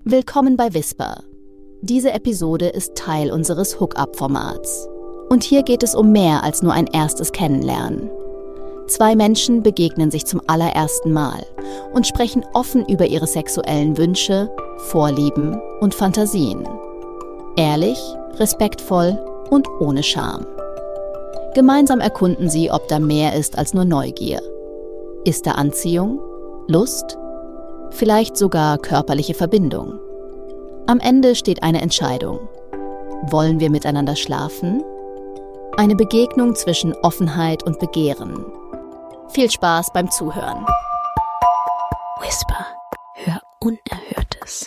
Willkommen bei Whisper. Diese Episode ist Teil unseres Hookup-Formats. Und hier geht es um mehr als nur ein erstes Kennenlernen. 2 Menschen begegnen sich zum allerersten Mal und sprechen offen über ihre sexuellen Wünsche, Vorlieben und Fantasien. Ehrlich, respektvoll und ohne Scham. Gemeinsam erkunden sie, ob da mehr ist als nur Neugier. Ist da Anziehung? Lust? Vielleicht sogar körperliche Verbindung? Am Ende steht eine Entscheidung. Wollen wir miteinander schlafen? Eine Begegnung zwischen Offenheit und Begehren. Viel Spaß beim Zuhören. Whisper, hör Unerhörtes.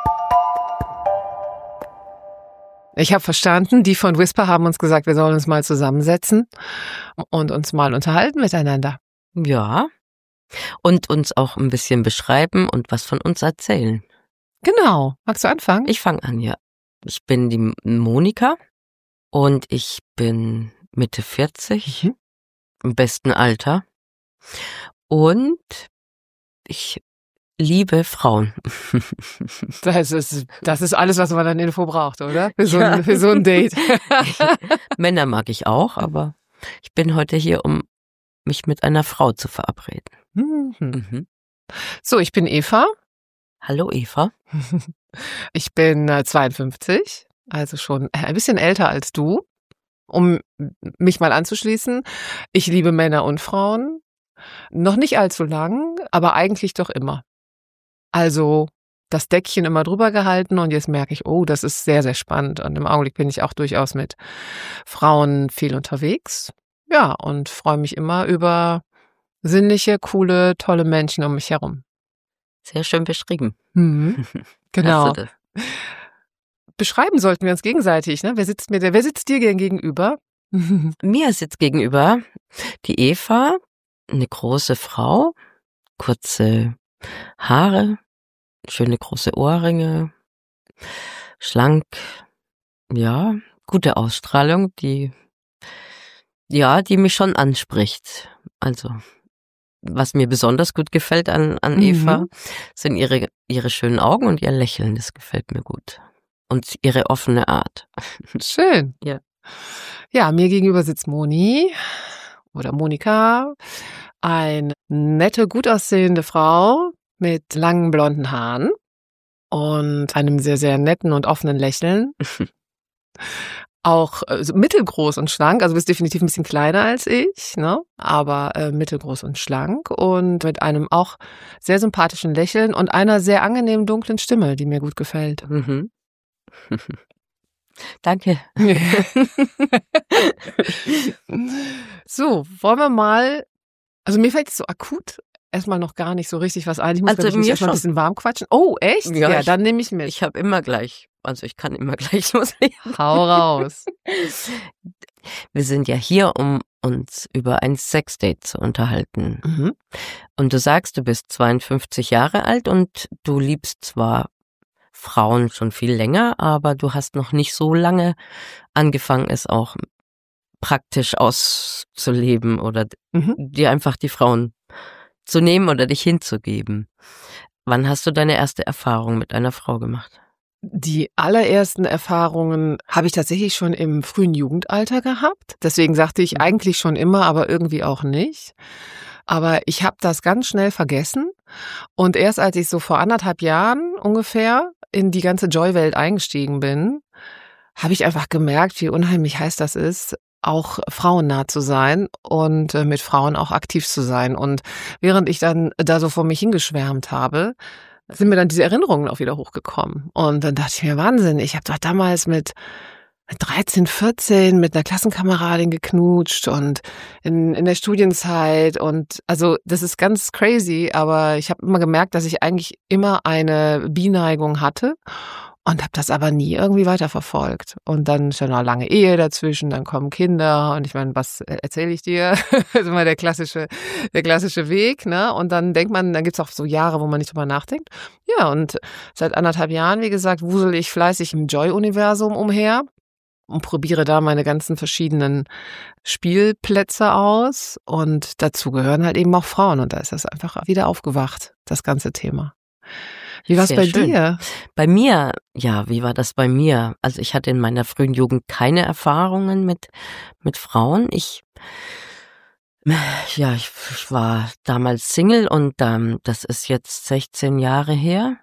Ich habe verstanden, die von Whisper haben uns gesagt, wir sollen uns mal zusammensetzen und uns mal unterhalten miteinander. Ja, und uns auch ein bisschen beschreiben und was von uns erzählen. Genau. Magst du anfangen? Ich fange an, ja. Ich bin die Monika und ich bin Mitte 40, im besten Alter. Und ich liebe Frauen. Das ist alles, was man an Info braucht, oder? Für so ein Date. Männer mag ich auch, aber ich bin heute hier, um mich mit einer Frau zu verabreden. So, ich bin Eva. Hallo Eva. Ich bin 52, also schon ein bisschen älter als du. Um mich mal anzuschließen, ich liebe Männer und Frauen. Noch nicht allzu lang, aber eigentlich doch immer. Also das Deckchen immer drüber gehalten und jetzt merke ich, oh, das ist sehr, sehr spannend. Und im Augenblick bin ich auch durchaus mit Frauen viel unterwegs. Ja, und freue mich immer über sinnliche, coole, tolle Menschen um mich herum. Sehr schön beschrieben. Genau. Hast du das? Beschreiben sollten wir uns gegenseitig, ne? Wer sitzt dir gegenüber? Mir sitzt gegenüber die Eva, eine große Frau, kurze Haare, schöne große Ohrringe, schlank, ja, gute Ausstrahlung, die mich schon anspricht. Also, was mir besonders gut gefällt an Eva, sind ihre schönen Augen und ihr Lächeln, das gefällt mir gut. Und ihre offene Art. Schön. Ja. Ja, mir gegenüber sitzt Moni oder Monika, eine nette, gut aussehende Frau mit langen blonden Haaren und einem sehr, sehr netten und offenen Lächeln. Auch mittelgroß und schlank, also bist definitiv ein bisschen kleiner als ich, ne? Aber mittelgroß und schlank und mit einem auch sehr sympathischen Lächeln und einer sehr angenehmen dunklen Stimme, die mir gut gefällt. Danke. So, wollen wir mal, also mir fällt jetzt so akut erstmal noch gar nicht so richtig was ein. Ich muss mich erstmal ein bisschen warm quatschen. Oh, echt? Ja, dann nehme ich mit. Ich habe immer gleich, also ich kann immer gleich loslegen. Hau raus. Wir sind ja hier, um uns über ein Sexdate zu unterhalten. Und du sagst, du bist 52 Jahre alt und du liebst zwar Frauen schon viel länger, aber du hast noch nicht so lange angefangen, es auch praktisch auszuleben oder dir einfach die Frauen zu nehmen oder dich hinzugeben. Wann hast du deine erste Erfahrung mit einer Frau gemacht? Die allerersten Erfahrungen habe ich tatsächlich schon im frühen Jugendalter gehabt. Deswegen sagte ich eigentlich schon immer, aber irgendwie auch nicht. Aber ich habe das ganz schnell vergessen. Und erst als ich so vor 1,5 Jahren ungefähr in die ganze Joy-Welt eingestiegen bin, habe ich einfach gemerkt, wie unheimlich heiß das ist, auch frauennah zu sein und mit Frauen auch aktiv zu sein. Und während ich dann da so vor mich hingeschwärmt habe, sind mir dann diese Erinnerungen auch wieder hochgekommen. Und dann dachte ich mir, Wahnsinn, ich habe doch damals mit 13, 14 mit einer Klassenkameradin geknutscht und in der Studienzeit. Und also das ist ganz crazy, aber ich habe immer gemerkt, dass ich eigentlich immer eine Bi-Neigung hatte und habe das aber nie irgendwie weiterverfolgt. Und dann ist ja noch eine lange Ehe dazwischen, dann kommen Kinder und ich meine, was erzähle ich dir? Das ist immer der klassische Weg, ne? Und dann denkt man, dann gibt's auch so Jahre, wo man nicht drüber nachdenkt. Ja, und seit 1,5 Jahren, wie gesagt, wusel ich fleißig im Joy-Universum umher und probiere da meine ganzen verschiedenen Spielplätze aus. Und dazu gehören halt eben auch Frauen. Und da ist das einfach wieder aufgewacht, das ganze Thema. Wie war es Sehr bei schön. dir? Bei mir, ja, wie war das bei mir? Also ich hatte in meiner frühen Jugend keine Erfahrungen mit Frauen. Ich war damals Single und das ist jetzt 16 Jahre her.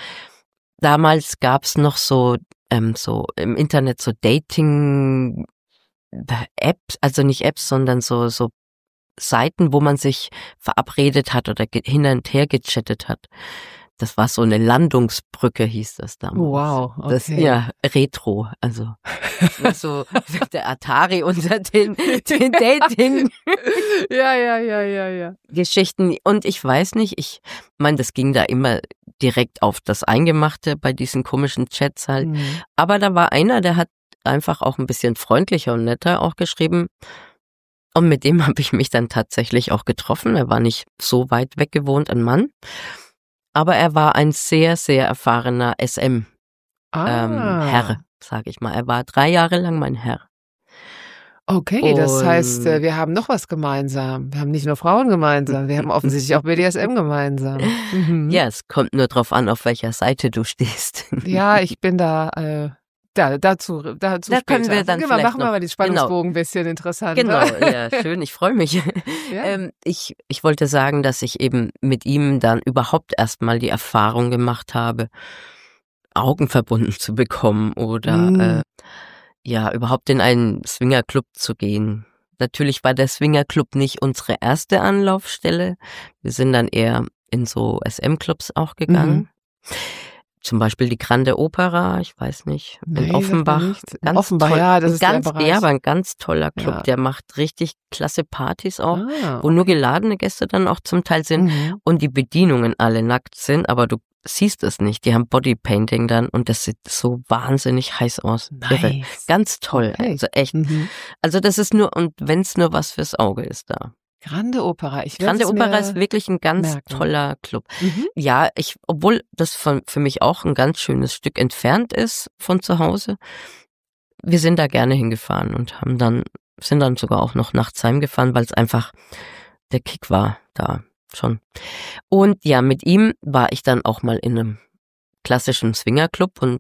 Damals gab's noch so im Internet so Dating Apps, also nicht Apps, sondern so Seiten, wo man sich verabredet hat oder hin und her gechattet hat. Das war so eine Landungsbrücke, hieß das damals. Wow, okay. Das, ja, Retro, also so der Atari unter den Dating Ja. Geschichten. Und ich weiß nicht, ich meine, das ging da immer direkt auf das Eingemachte bei diesen komischen Chats halt. Mhm. Aber da war einer, der hat einfach auch ein bisschen freundlicher und netter auch geschrieben. Und mit dem habe ich mich dann tatsächlich auch getroffen. Er war nicht so weit weg gewohnt, ein Mann. Aber er war ein sehr, sehr erfahrener Herr, sage ich mal. Er war 3 Jahre lang mein Herr. Okay, das heißt, wir haben noch was gemeinsam. Wir haben nicht nur Frauen gemeinsam, wir haben offensichtlich auch BDSM gemeinsam. Mhm. Ja, es kommt nur drauf an, auf welcher Seite du stehst. Ja, ich bin dazu Da später. können wir dann genau, vielleicht machen wir noch, mal den Spannungsbogen ein bisschen interessant. Genau, ja, schön, ich freue mich. Ja. Ich wollte sagen, dass ich eben mit ihm dann überhaupt erstmal die Erfahrung gemacht habe, Augen verbunden zu bekommen oder überhaupt in einen Swingerclub zu gehen. Natürlich war der Swingerclub nicht unsere erste Anlaufstelle. Wir sind dann eher in so SM-Clubs auch gegangen. Zum Beispiel die Grande Opera, ich weiß nicht, in Offenbach. Ganz Offenbach, toll, ja, das ist der Bereich. Ja, aber ein ganz toller Club, ja. Der macht richtig klasse Partys auch, wo nur geladene Gäste dann auch zum Teil sind und die Bedienungen alle nackt sind, aber du siehst es nicht. Die haben Bodypainting dann und das sieht so wahnsinnig heiß aus. Nice. Irre. Ganz toll, also echt. Also das ist nur, und wenn es nur was fürs Auge ist da. Grande Opera. Grande Opera ist wirklich ein ganz toller Club. Ja, obwohl das für mich auch ein ganz schönes Stück entfernt ist von zu Hause. Wir sind da gerne hingefahren und sind dann sogar auch noch nachts heimgefahren, weil es einfach der Kick war da schon. Und ja, mit ihm war ich dann auch mal in einem klassischen Swingerclub und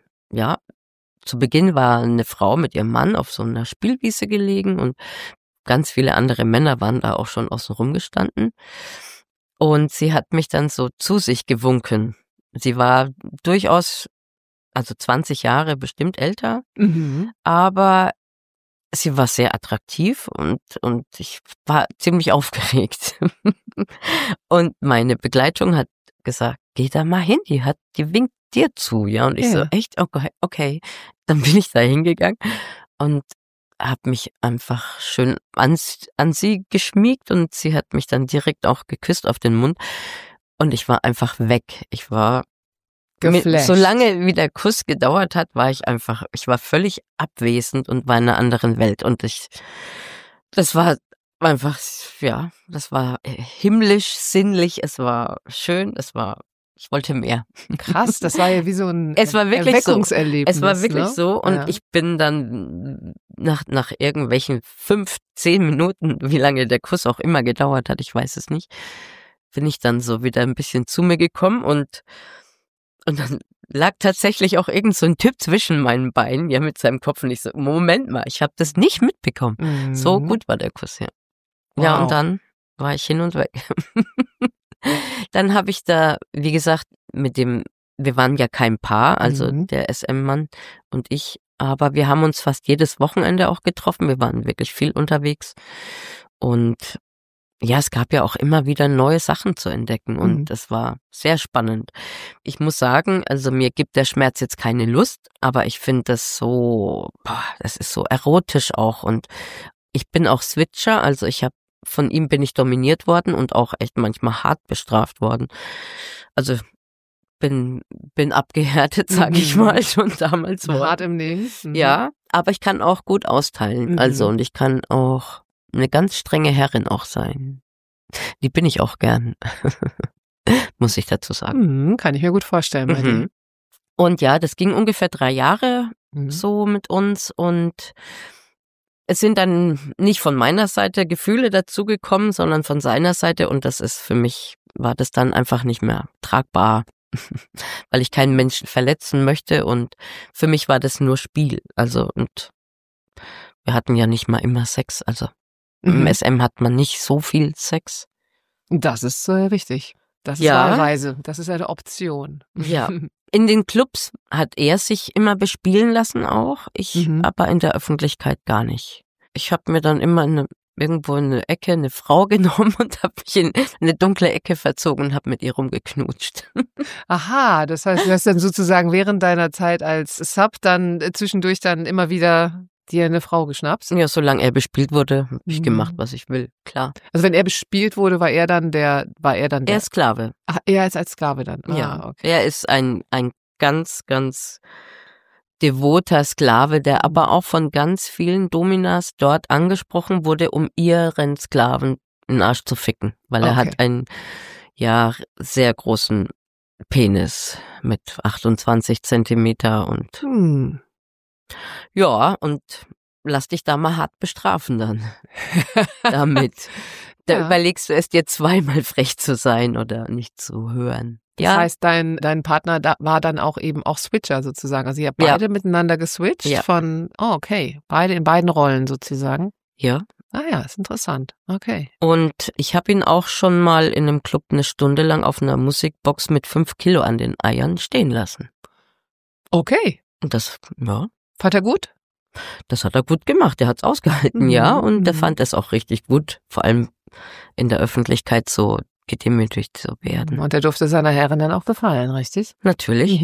zu Beginn war eine Frau mit ihrem Mann auf so einer Spielwiese gelegen und ganz viele andere Männer waren da auch schon außen rum gestanden. Und sie hat mich dann so zu sich gewunken. Sie war durchaus, also 20 Jahre bestimmt älter, aber sie war sehr attraktiv und ich war ziemlich aufgeregt. Und meine Begleitung hat gesagt, geh da mal hin, die winkt dir zu, ja. Und ich so, echt? Okay. Dann bin ich da hingegangen und habe mich einfach schön an sie geschmiegt und sie hat mich dann direkt auch geküsst auf den Mund und ich war einfach weg. Ich war geflasht. Solange wie der Kuss gedauert hat, ich war völlig abwesend und war in einer anderen Welt und das war einfach, ja, das war himmlisch, sinnlich, es war schön, ich wollte mehr. Krass, das war ja wie so ein Erweckungserlebnis. Es war wirklich ne? so und ich bin dann nach irgendwelchen 5-10 Minuten, wie lange der Kuss auch immer gedauert hat, ich weiß es nicht, bin ich dann so wieder ein bisschen zu mir gekommen und dann lag tatsächlich auch irgend so ein Typ zwischen meinen Beinen, ja, mit seinem Kopf und ich so, Moment mal, ich habe das nicht mitbekommen. So gut war der Kuss, ja. Wow. Ja, und dann war ich hin und weg. Dann habe ich da, wie gesagt, wir waren ja kein Paar, also der SM-Mann und ich, aber wir haben uns fast jedes Wochenende auch getroffen. Wir waren wirklich viel unterwegs und ja, es gab ja auch immer wieder neue Sachen zu entdecken und das war sehr spannend. Ich muss sagen, also mir gibt der Schmerz jetzt keine Lust, aber ich finde das das ist so erotisch auch und ich bin auch Switcher, also von ihm bin ich dominiert worden und auch echt manchmal hart bestraft worden. Also bin abgehärtet, sag ich mal, schon damals. Hart im Nehmen. Ja, aber ich kann auch gut austeilen. Also und ich kann auch eine ganz strenge Herrin auch sein. Die bin ich auch gern, muss ich dazu sagen. Kann ich mir gut vorstellen bei dir. Und ja, das ging ungefähr 3 Jahre so mit uns und es sind dann nicht von meiner Seite Gefühle dazugekommen, sondern von seiner Seite und das ist für mich war das dann einfach nicht mehr tragbar, weil ich keinen Menschen verletzen möchte und für mich war das nur Spiel. Also und wir hatten ja nicht mal immer Sex, also im SM hat man nicht so viel Sex. Das ist richtig. Das ist Ja. Wahlweise. Das ist eine Option. Ja. In den Clubs hat er sich immer bespielen lassen auch, ich aber in der Öffentlichkeit gar nicht. Ich habe mir dann immer irgendwo in eine Ecke eine Frau genommen und habe mich in eine dunkle Ecke verzogen und habe mit ihr rumgeknutscht. Aha, das heißt, du hast dann sozusagen während deiner Zeit als Sub dann zwischendurch dann immer wieder dir eine Frau geschnappt? Ja, solange er bespielt wurde, habe ich gemacht, was ich will, klar. Also wenn er bespielt wurde, war er dann der Er ist Sklave. Ach, er ist als Sklave dann. Ja, okay. er ist ein ganz, ganz devoter Sklave, der aber auch von ganz vielen Dominas dort angesprochen wurde, um ihren Sklaven in den Arsch zu ficken, weil er hat einen sehr großen Penis mit 28 Zentimeter und ja, und lass dich da mal hart bestrafen dann damit. Da überlegst du es dir zweimal frech zu sein oder nicht zu hören. Das heißt, dein Partner war dann auch eben auch Switcher sozusagen. Also ihr habt beide miteinander geswitcht von, beide in beiden Rollen sozusagen. Ja. Ah ja, ist interessant. Okay. Und ich habe ihn auch schon mal in einem Club eine Stunde lang auf einer Musikbox mit 5 Kilo an den Eiern stehen lassen. Okay. Und das, fand er gut? Das hat er gut gemacht. Er hat's ausgehalten, ja. Und er fand es auch richtig gut, vor allem in der Öffentlichkeit so gedemütigt zu werden. Und er durfte seiner Herrin dann auch gefallen, richtig? Natürlich.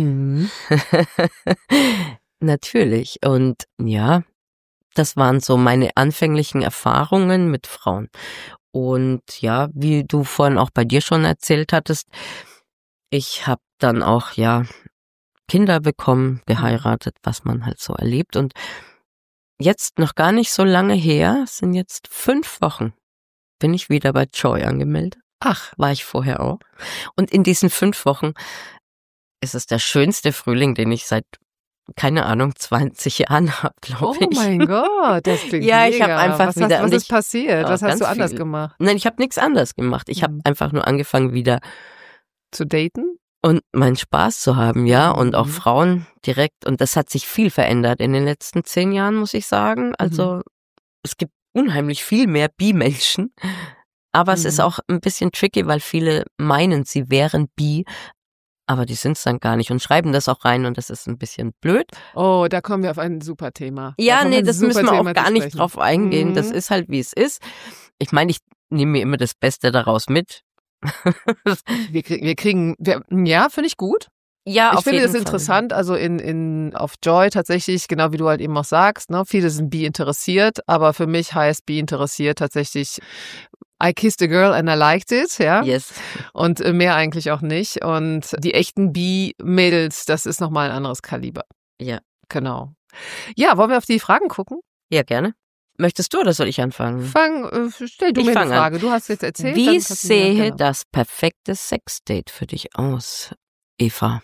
Natürlich. Und ja, das waren so meine anfänglichen Erfahrungen mit Frauen. Und ja, wie du vorhin auch bei dir schon erzählt hattest, ich habe dann auch, Kinder bekommen, geheiratet, was man halt so erlebt. Und jetzt noch gar nicht so lange her, es sind jetzt 5 Wochen, bin ich wieder bei Joy angemeldet. Ach. War ich vorher auch. Und in diesen 5 Wochen ist es der schönste Frühling, den ich seit, keine Ahnung, 20 Jahren habe, glaube ich. Oh mein Gott, das klingt ja, mega. Ich habe einfach was ist passiert? Was hast du anders gemacht? Nein, ich habe nichts anders gemacht. Ich habe einfach nur angefangen wieder zu daten? Und meinen Spaß zu haben, und auch Frauen direkt. Und das hat sich viel verändert in den letzten 10 Jahren, muss ich sagen. Also es gibt unheimlich viel mehr Bi-Menschen. Aber es ist auch ein bisschen tricky, weil viele meinen, sie wären bi, aber die sind es dann gar nicht und schreiben das auch rein und das ist ein bisschen blöd. Oh, da kommen wir auf ein super Thema. Ja, nee, das müssen wir auch gar nicht drauf eingehen. Das ist halt, wie es ist. Ich meine, ich nehme mir immer das Beste daraus mit. Wir kriegen, finde ich gut. Ja, ich auf finde jeden es Fall. interessant, also auf Joy tatsächlich, genau wie du halt eben auch sagst, ne, viele sind bi interessiert, aber für mich heißt bi interessiert tatsächlich I kissed a girl and I liked it, ja. Yes. Und mehr eigentlich auch nicht. Und die echten Bi-Mädels, das ist nochmal ein anderes Kaliber. Ja. Genau. Ja, wollen wir auf die Fragen gucken? Ja, gerne. Möchtest du oder soll ich anfangen? Stell du mir eine Frage. Du hast jetzt erzählt. Wie sehe das perfekte Sexdate für dich aus, Eva?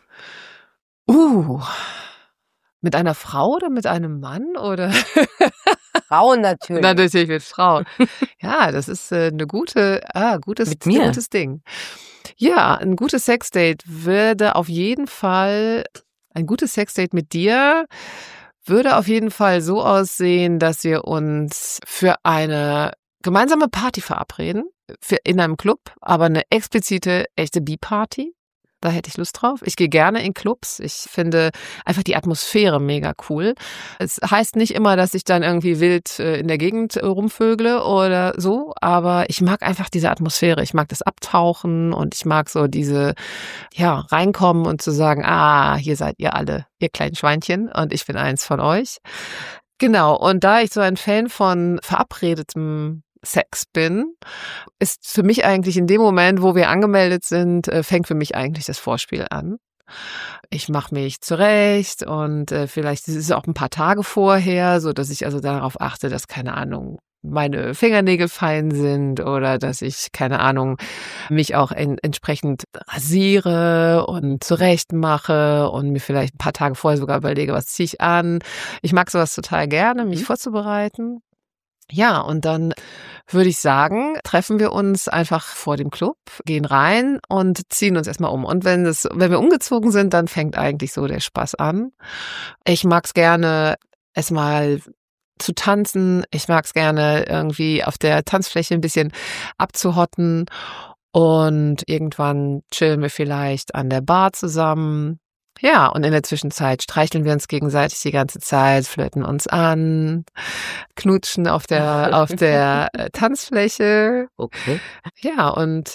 Mit einer Frau oder mit einem Mann oder? Frau natürlich. Natürlich mit Frau. Ja, das ist eine gutes Ding. Ja, ein gutes Sexdate würde auf jeden Fall, ein gutes Sexdate mit dir würde auf jeden Fall so aussehen, dass wir uns für eine gemeinsame Party verabreden, in einem Club, aber eine explizite, echte Bi-Party. Da hätte ich Lust drauf. Ich gehe gerne in Clubs. Ich finde einfach die Atmosphäre mega cool. Es heißt nicht immer, dass ich dann irgendwie wild in der Gegend rumvögle oder so, aber ich mag einfach diese Atmosphäre. Ich mag das Abtauchen und ich mag so diese, reinkommen und zu sagen, hier seid ihr alle, ihr kleinen Schweinchen und ich bin eins von euch. Genau. Und da ich so ein Fan von verabredetem Sex bin, ist für mich eigentlich in dem Moment, wo wir angemeldet sind, fängt für mich eigentlich das Vorspiel an. Ich mache mich zurecht und vielleicht ist es auch ein paar Tage vorher, so dass ich also darauf achte, dass, keine Ahnung, meine Fingernägel fein sind oder dass ich, keine Ahnung, mich auch entsprechend rasiere und zurecht mache und mir vielleicht ein paar Tage vorher sogar überlege, was ziehe ich an. Ich mag sowas total gerne, mich vorzubereiten. Ja, und dann würde ich sagen, treffen wir uns einfach vor dem Club, gehen rein und ziehen uns erstmal um. Und wenn wir umgezogen sind, dann fängt eigentlich so der Spaß an. Ich mag's gerne, erstmal zu tanzen. Ich mag's gerne, irgendwie auf der Tanzfläche ein bisschen abzuhotten. Und irgendwann chillen wir vielleicht an der Bar zusammen. Ja, und in der Zwischenzeit streicheln wir uns gegenseitig die ganze Zeit, flirten uns an, knutschen auf der Tanzfläche. Okay. Ja, und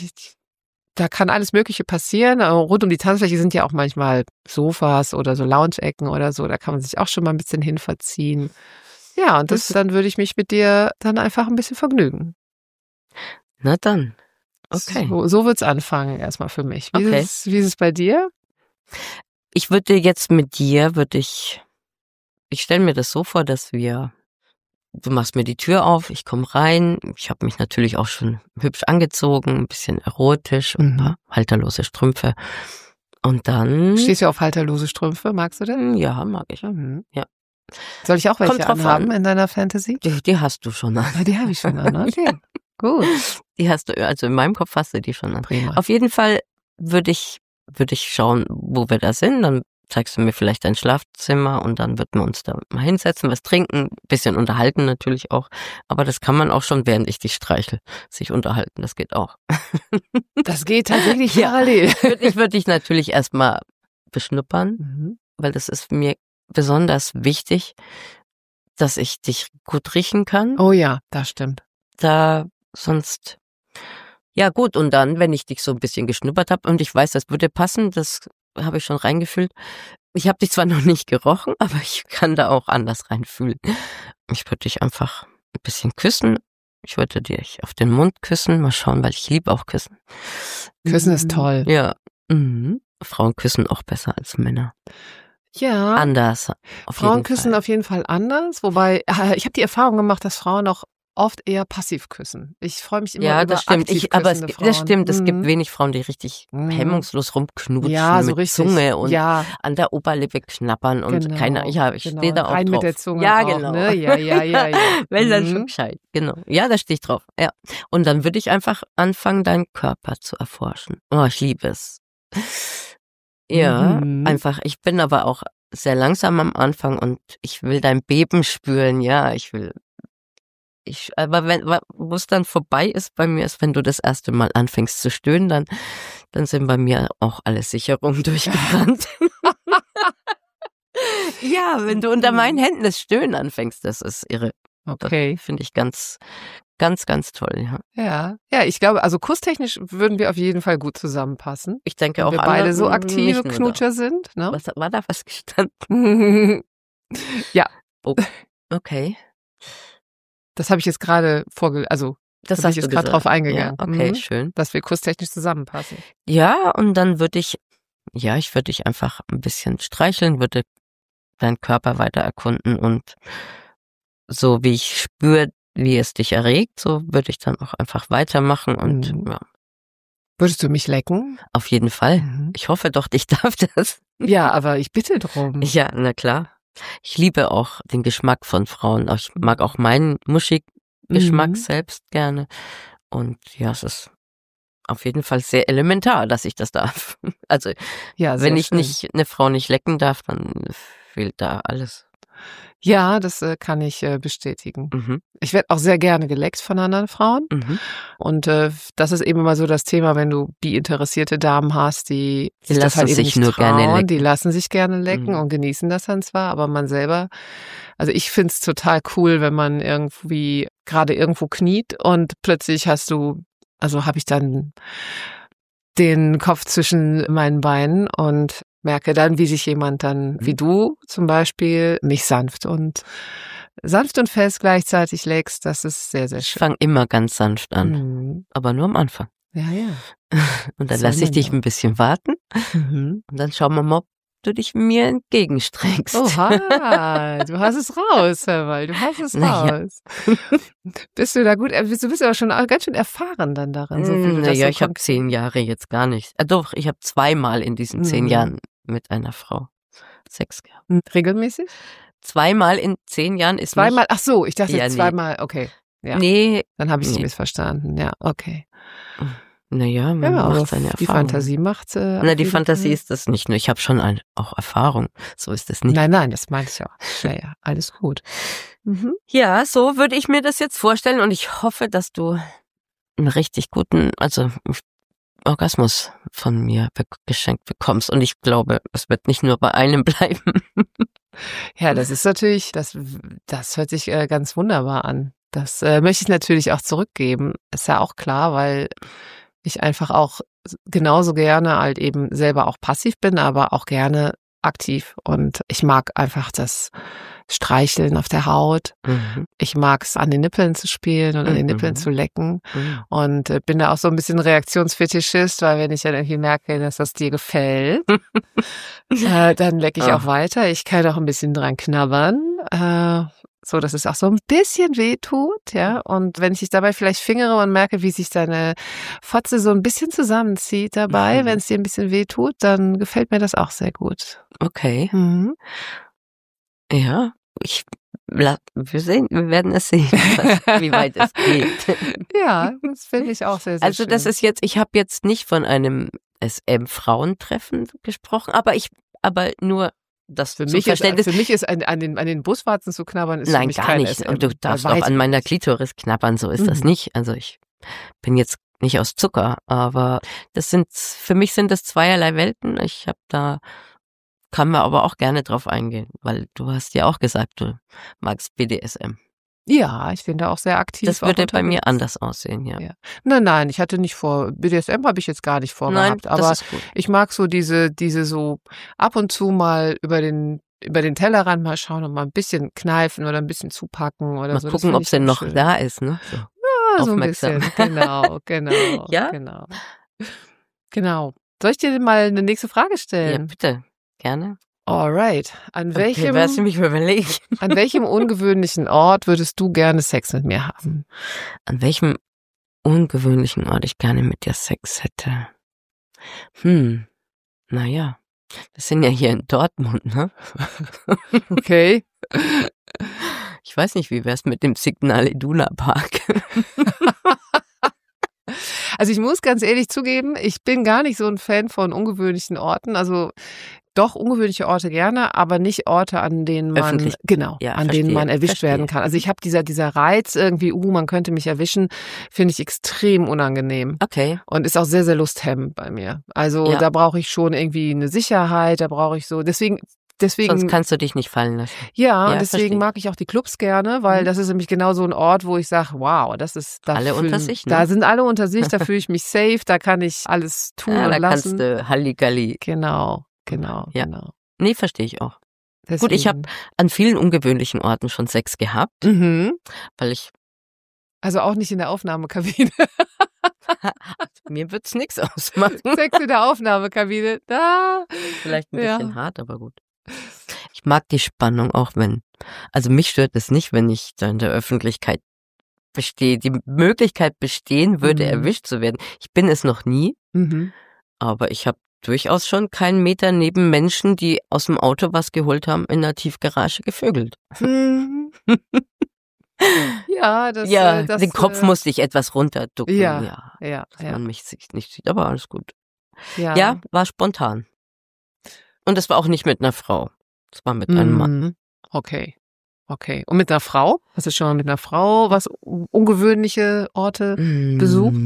da kann alles Mögliche passieren. Rund um die Tanzfläche sind ja auch manchmal Sofas oder so Lounge-Ecken oder so. Da kann man sich auch schon mal ein bisschen hin verziehen. Ja, und dann würde ich mich mit dir dann einfach ein bisschen vergnügen. Na dann. Okay. So wird's anfangen erstmal für mich. Wie ist es bei dir? Ich würde jetzt mit dir, ich stelle mir das so vor, du machst mir die Tür auf, ich komme rein, ich habe mich natürlich auch schon hübsch angezogen, ein bisschen erotisch und ein paar halterlose Strümpfe. Und dann... Stehst du auf halterlose Strümpfe, magst du denn? Ja, mag ich. Ja. Soll ich auch welche anhaben in deiner Fantasy? Die hast du schon an. Die habe ich schon an, okay. Gut. Die hast du, also in meinem Kopf hast du die schon an. Prima. Auf jeden Fall würde ich schauen, wo wir da sind. Dann zeigst du mir vielleicht dein Schlafzimmer und dann würden wir uns da mal hinsetzen, was trinken, bisschen unterhalten natürlich auch. Aber das kann man auch schon, während ich dich streichel, sich unterhalten. Das geht auch. Das geht tatsächlich parallel. Ich würde dich natürlich erstmal beschnuppern, weil das ist mir besonders wichtig, dass ich dich gut riechen kann. Oh ja, das stimmt. Sonst, ja gut, und dann, wenn ich dich so ein bisschen geschnuppert habe und ich weiß, das würde passen, das habe ich schon reingefühlt. Ich habe dich zwar noch nicht gerochen, aber ich kann da auch anders reinfühlen. Ich würde dich einfach ein bisschen küssen. Ich würde dich auf den Mund küssen, mal schauen, weil ich liebe auch Küssen. Küssen ist toll. Ja, Frauen küssen auch besser als Männer. Ja. Anders. Frauen küssen auf jeden Fall anders, wobei ich habe die Erfahrung gemacht, dass Frauen auch oft eher passiv küssen. Ich freue mich immer über aktiv küssende Frauen. Das stimmt, es gibt wenig Frauen, die richtig hemmungslos rumknutschen so mit richtig. Zunge und an der Oberlippe knappern und ich stehe da auch rein drauf. Mit der Zunge ja, auch, genau. Ne? Ja. Wenn dann schon gescheit, genau. Ja, da stehe ich drauf. Ja. Und dann würde ich einfach anfangen, deinen Körper zu erforschen. Oh, ich liebe es. Ja, einfach. Ich bin aber auch sehr langsam am Anfang und ich will dein Beben spüren. Ja, aber wo es dann vorbei ist bei mir, ist, wenn du das erste Mal anfängst zu stöhnen, dann sind bei mir auch alle Sicherungen durchgebrannt. Ja, wenn du unter meinen Händen das Stöhnen anfängst, das ist irre. Okay. Das finde ich ganz, ganz, ganz toll. Ja, ich glaube, also kusstechnisch würden wir auf jeden Fall gut zusammenpassen. Ich denke auch, wir beide so aktive Knutscher sind. Ne? War da was gestanden? Ja. Oh, okay. Das habe ich jetzt gerade das habe ich jetzt gerade drauf eingegangen. Ja, okay, schön. Dass wir kusstechnisch zusammenpassen. Ja, und dann würde ich dich einfach ein bisschen streicheln, würde deinen Körper weiter erkunden und so wie ich spüre, wie es dich erregt, so würde ich dann auch einfach weitermachen und ja. Würdest du mich lecken? Auf jeden Fall. Ich hoffe doch, ich darf das. Ja, aber ich bitte drum. Ja, na klar. Ich liebe auch den Geschmack von Frauen. Ich mag auch meinen Muschig-Geschmack selbst gerne. Und ja, es ist auf jeden Fall sehr elementar, dass ich das darf. Also, wenn ich eine Frau nicht lecken darf, dann fehlt da alles. Ja, das kann ich bestätigen. Ich werde auch sehr gerne geleckt von anderen Frauen. Und das ist eben immer so das Thema, wenn du bi-interessierte Damen hast, die lassen sich nur gerne lecken. Die lassen sich gerne lecken und genießen das dann zwar, aber man selber, also ich finde es total cool, wenn man irgendwie gerade irgendwo kniet und plötzlich habe ich dann den Kopf zwischen meinen Beinen und merke dann, wie sich jemand dann, wie du zum Beispiel, mich sanft und fest gleichzeitig leckst. Das ist sehr, sehr schön. Ich fange immer ganz sanft an, aber nur am Anfang. Ja. Und dann lasse ich dich ein bisschen warten und dann schauen wir mal, ob du dich mir entgegenstreckst. Oha, du hast es raus, hör mal, du hast es raus. Bist du da gut? Du bist aber schon ganz schön erfahren dann darin. So wie du das ich habe 10 Jahre jetzt gar nicht. Doch, ich habe 2-mal in diesen 10 Jahren mit einer Frau Sex gehabt. Regelmäßig? zweimal in 10 Jahren ist Zweimal, ach so, ich dachte Ja, nee. zweimal, okay. Ja. Nee. Dann habe ich es Nee. missverstanden, ja, okay. Naja, man Ja, aber macht seine Erfahrung. die Fantasie macht Die Fantasie ist das nicht nur. Ich habe schon auch Erfahrung. So ist es nicht. Nein, das meinte ich auch. Ja, alles gut. Mhm. Ja, so würde ich mir das jetzt vorstellen und ich hoffe, dass du einen richtig guten, Orgasmus von mir geschenkt bekommst. Und ich glaube, es wird nicht nur bei einem bleiben. Ja, das ist natürlich, das hört sich ganz wunderbar an. Das möchte ich natürlich auch zurückgeben. Ist ja auch klar, weil ich einfach auch genauso gerne halt eben selber auch passiv bin, aber auch gerne aktiv. Und ich mag einfach das Streicheln auf der Haut. Mhm. Ich mag es, an den Nippeln zu spielen und an den Nippeln zu lecken. Mhm. Und bin da auch so ein bisschen Reaktionsfetischist, weil wenn ich dann irgendwie merke, dass das dir gefällt, dann lecke ich auch weiter. Ich kann auch ein bisschen dran knabbern, so dass es auch so ein bisschen weh tut, ja. Und wenn ich dich dabei vielleicht fingere und merke, wie sich deine Fotze so ein bisschen zusammenzieht dabei, wenn es dir ein bisschen weh tut, dann gefällt mir das auch sehr gut. Okay. Mhm. Ja, wir werden es sehen, wie weit es geht. Ja, das finde ich auch sehr, sehr Also schön. das ist jetzt, ich habe jetzt nicht von einem SM-Frauentreffen gesprochen, aber nur das Für zum mich Verständnis. ist an den Buswarzen zu knabbern, ist für Nein, mich gar kein nicht. SM. Und du darfst Da auch weiß an ich meiner nicht. Klitoris knabbern, so ist das nicht. Also ich bin jetzt nicht aus Zucker, aber für mich sind das zweierlei Welten. Kann man aber auch gerne drauf eingehen, weil du hast ja auch gesagt, du magst BDSM. Ja, ich bin da auch sehr aktiv. Das würde auch bei mir unterwegs. anders aussehen, ja. Nein, ich hatte nicht vor, BDSM habe ich jetzt gar nicht vorgehabt, Nein, aber das ist gut. ich mag so diese so ab und zu mal über den Tellerrand mal schauen und mal ein bisschen kneifen oder ein bisschen zupacken oder Mal so. Das gucken, find ob ich sie ganz noch schön. da ist, ne? So. Ja, so ein Aufmerksam. bisschen. Genau. Ja? Genau. Soll ich dir mal eine nächste Frage Ja, stellen? bitte. Gerne. Alright. Okay, wärst du mich überlegen? An welchem ungewöhnlichen Ort würdest du gerne Sex mit mir haben? An welchem ungewöhnlichen Ort ich gerne mit dir Sex hätte? Naja, wir sind ja hier in Dortmund, ne? Okay. Ich weiß nicht, wie wär's mit dem Signal Iduna Park? Also ich muss ganz ehrlich zugeben, ich bin gar nicht so ein Fan von ungewöhnlichen Orten. Also doch ungewöhnliche Orte gerne, aber nicht Orte, an denen man Öffentlich. Ja, an denen man erwischt werden kann. Also ich habe dieser Reiz irgendwie, man könnte mich erwischen, finde ich extrem unangenehm. Okay. Und ist auch sehr, sehr lusthemmend bei mir. Also Ja. da brauche ich schon irgendwie eine Sicherheit, da brauche ich so, deswegen Sonst kannst du dich nicht fallen lassen. ja, Ja, und deswegen verstehe. mag ich auch die Clubs gerne, weil das ist nämlich genau so ein Ort, wo ich sage, wow, das ist da Alle unter sich, ne? Da sind alle unter sich, da fühle ich mich safe, da kann ich alles tun Ja, und da lassen. kannst du Halligalli. Genau. Ja. Nee, verstehe ich auch. Deswegen. Gut, ich habe an vielen ungewöhnlichen Orten schon Sex gehabt, weil Also auch nicht in der Aufnahmekabine. mir wird's nix ausmachen. Sex in der Aufnahmekabine. Da. Vielleicht ein Ja. bisschen hart, aber gut. Ich mag die Spannung auch, also mich stört es nicht, wenn ich da in der Öffentlichkeit die Möglichkeit bestehen würde, erwischt zu werden. Ich bin es noch nie, aber ich habe durchaus schon keinen Meter neben Menschen, die aus dem Auto was geholt haben, in der Tiefgarage gevögelt. Ja, Den Kopf musste ich etwas runterducken, ja. dass man mich nicht sieht, aber alles gut. Ja. Ja, war spontan. Und es war auch nicht mit einer Frau. Es war mit einem Mann. Okay. Und mit einer Frau? Hast du schon mal mit einer Frau was ungewöhnliche Orte besucht?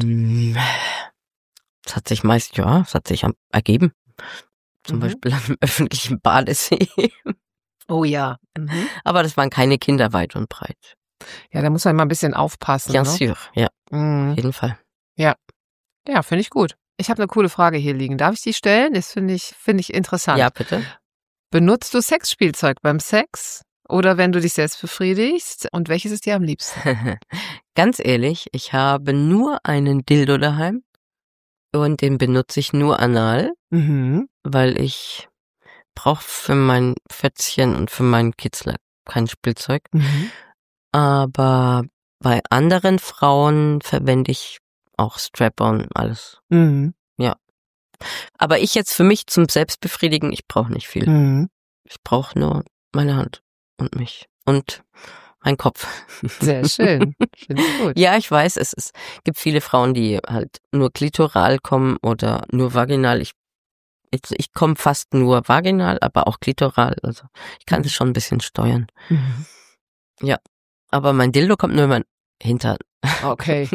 Es hat sich ergeben. Zum Beispiel an einem öffentlichen Badesee. Oh ja. Aber das waren keine Kinder weit und breit. Ja, da muss man mal ein bisschen aufpassen. Bien Ne? sûr, ja, auf jeden Fall. Ja, finde ich gut. Ich habe eine coole Frage hier liegen. Darf ich die stellen? Das finde ich interessant. Ja, bitte. Benutzt du Sexspielzeug beim Sex oder wenn du dich selbst befriedigst? Und welches ist dir am liebsten? Ganz ehrlich, ich habe nur einen Dildo daheim und den benutze ich nur anal, weil ich brauche für mein Fötzchen und für meinen Kitzler kein Spielzeug. Aber bei anderen Frauen verwende ich auch Strap-on, alles. Ja. Aber ich jetzt für mich zum Selbstbefriedigen, ich brauche nicht viel. Ich brauche nur meine Hand. und mich. Und mein Kopf. Sehr schön. Finde ich gut. Ja, ich weiß, es gibt viele Frauen, die halt nur klitoral kommen oder nur vaginal. Ich komme fast nur vaginal, aber auch klitoral. Also ich kann das schon ein bisschen steuern. Mhm. Ja, aber mein Dildo kommt nur in mein Hintern. Okay.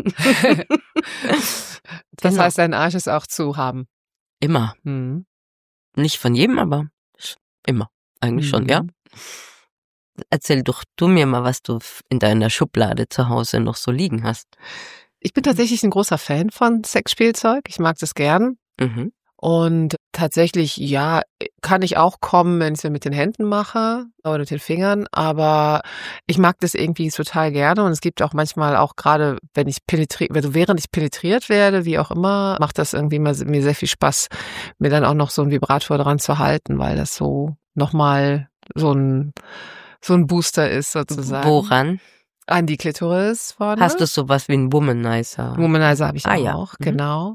Das heißt, dein Arsch ist auch zu haben. Immer. Mhm. Nicht von jedem, aber immer. Eigentlich schon, ja. Erzähl doch du mir mal, was du in deiner Schublade zu Hause noch so liegen hast. Ich bin tatsächlich ein großer Fan von Sexspielzeug. Ich mag das gern. Mhm. Und tatsächlich, ja, kann ich auch kommen, wenn ich es mit den Händen mache oder mit den Fingern, aber ich mag das irgendwie total gerne und es gibt auch manchmal auch gerade, während ich penetriert werde, wie auch immer, macht das irgendwie mir sehr viel Spaß, mir dann auch noch so einen Vibrator dran zu halten, weil das so nochmal so ein Booster ist sozusagen. Woran? An die Klitoris vorne. Hast du sowas wie einen Womanizer? Womanizer habe ich auch, ja. Genau.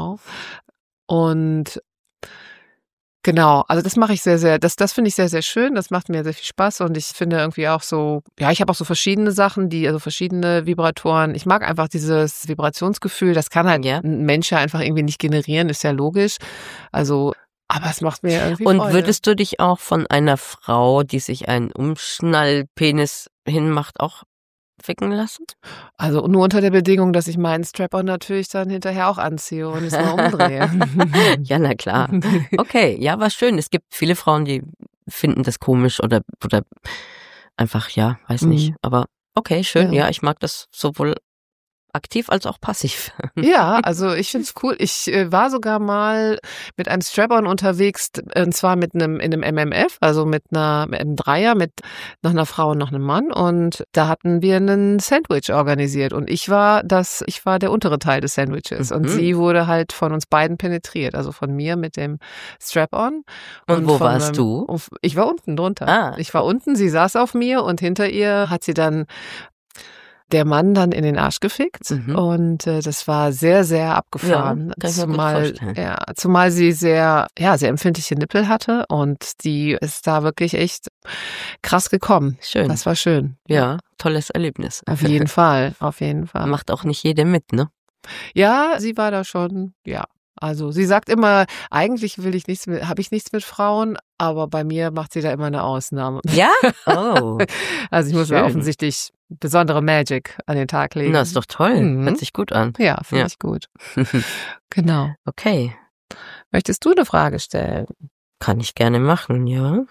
Und genau, also das mache ich sehr, sehr, das finde ich sehr, sehr schön, das macht mir sehr viel Spaß und ich finde irgendwie auch so, ja, ich habe auch so verschiedene Sachen, also verschiedene Vibratoren. Ich mag einfach dieses Vibrationsgefühl, das kann halt ein Mensch ja einfach irgendwie nicht generieren, ist ja logisch. Also, aber es macht mir irgendwie Freude. Und würdest du dich auch von einer Frau, die sich einen Umschnallpenis hinmacht, auch ficken lassen? Also nur unter der Bedingung, dass ich meinen Strap-on natürlich dann hinterher auch anziehe und es mal umdrehe. Ja, na klar. Okay, ja, war schön. Es gibt viele Frauen, die finden das komisch oder einfach, ja, weiß nicht. Aber okay, schön. Ja, ich mag das sowohl aktiv als auch passiv. Ja, also ich finde es cool. Ich war sogar mal mit einem Strap-on unterwegs, und zwar in einem MMF, also mit einem Dreier, mit noch einer Frau und noch einem Mann. Und da hatten wir einen Sandwich organisiert. Und ich war der untere Teil des Sandwiches. Und sie wurde halt von uns beiden penetriert. Also von mir mit dem Strap-on. Und wo warst du? Ich war unten drunter. Ich war unten, sie saß auf mir und hinter ihr hat sie dann der Mann dann in den Arsch gefickt und das war sehr, sehr abgefahren. Ja, zumal sie sehr empfindliche Nippel hatte und die ist da wirklich echt krass gekommen. Schön. Das war schön. Ja, tolles Erlebnis. Auf jeden Fall. Macht auch nicht jeder mit, ne? Ja, sie war da schon, ja. Also sie sagt immer, eigentlich habe ich nichts mit Frauen, aber bei mir macht sie da immer eine Ausnahme. Ja? Oh. Also ich muss da offensichtlich besondere Magic an den Tag legen. Na, ist doch toll. Hört sich gut an. Ja, finde ich gut. Genau. Okay. Möchtest du eine Frage stellen? Kann ich gerne machen, ja.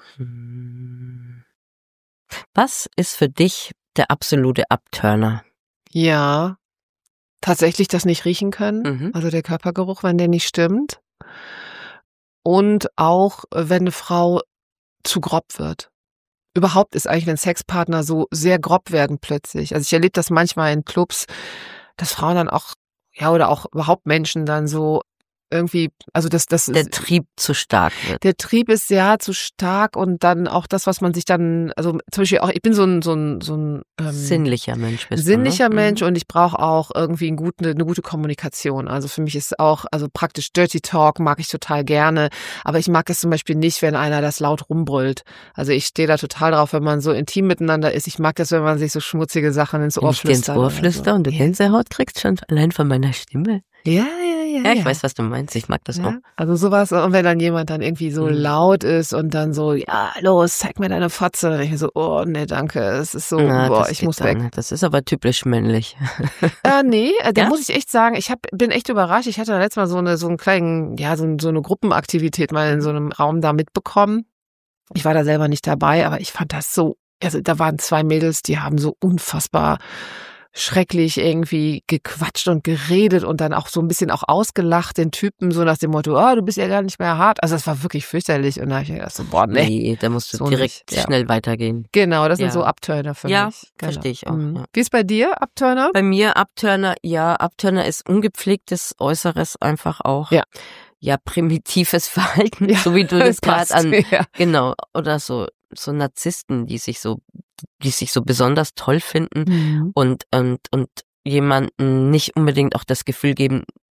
Was ist für dich der absolute Upturner? Ja, tatsächlich das nicht riechen können, also der Körpergeruch, wenn der nicht stimmt. Und auch, wenn eine Frau zu grob wird. Überhaupt ist eigentlich, wenn Sexpartner so sehr grob werden plötzlich. Also ich erlebe das manchmal in Clubs, dass Frauen dann auch, ja, oder auch überhaupt Menschen dann so irgendwie, also das der Trieb zu stark wird. Der Trieb ist ja zu stark und dann auch das, was man sich dann, also zum Beispiel auch, ich bin so ein sinnlicher Mensch. Sinnlicher Mensch und ich brauche auch irgendwie eine gute Kommunikation. Also für mich ist auch, also praktisch Dirty Talk mag ich total gerne, aber ich mag es zum Beispiel nicht, wenn einer das laut rumbrüllt. Also ich stehe da total drauf, wenn man so intim miteinander ist. Ich mag das, wenn man sich so schmutzige Sachen ins Ohr flüstert. Ins Ohr flüstert und du Gänsehaut kriegst schon allein von meiner Stimme. Ja, ich weiß, was du meinst. Ich mag das auch. Also sowas, und wenn dann jemand dann irgendwie so laut ist und dann so, ja, los, zeig mir deine Fotze, dann denke ich mir so, oh, nee, danke, es ist so, ich muss weg. Das ist aber typisch männlich. Nee, da muss ich echt sagen, bin echt überrascht. Ich hatte letztes Mal so einen kleinen, ja, so eine Gruppenaktivität mal in so einem Raum da mitbekommen. Ich war da selber nicht dabei, aber ich fand das so, also da waren 2 Mädels, die haben so unfassbar schrecklich irgendwie gequatscht und geredet und dann auch so ein bisschen auch ausgelacht, den Typen, so nach dem Motto, du bist ja gar nicht mehr hart. Also das war wirklich fürchterlich und da habe ich gedacht, so, boah, nee. Da musst du so direkt schnell weitergehen. Genau, das sind so Upturner für mich. Ja, genau. Verstehe ich auch. Ja. Wie ist bei dir, Upturner? Bei mir Upturner ist ungepflegtes Äußeres einfach auch. Ja, primitives Verhalten, so wie du das gerade genau, oder so Narzissten, die sich so besonders toll finden und jemanden nicht unbedingt auch das Gefühl geben,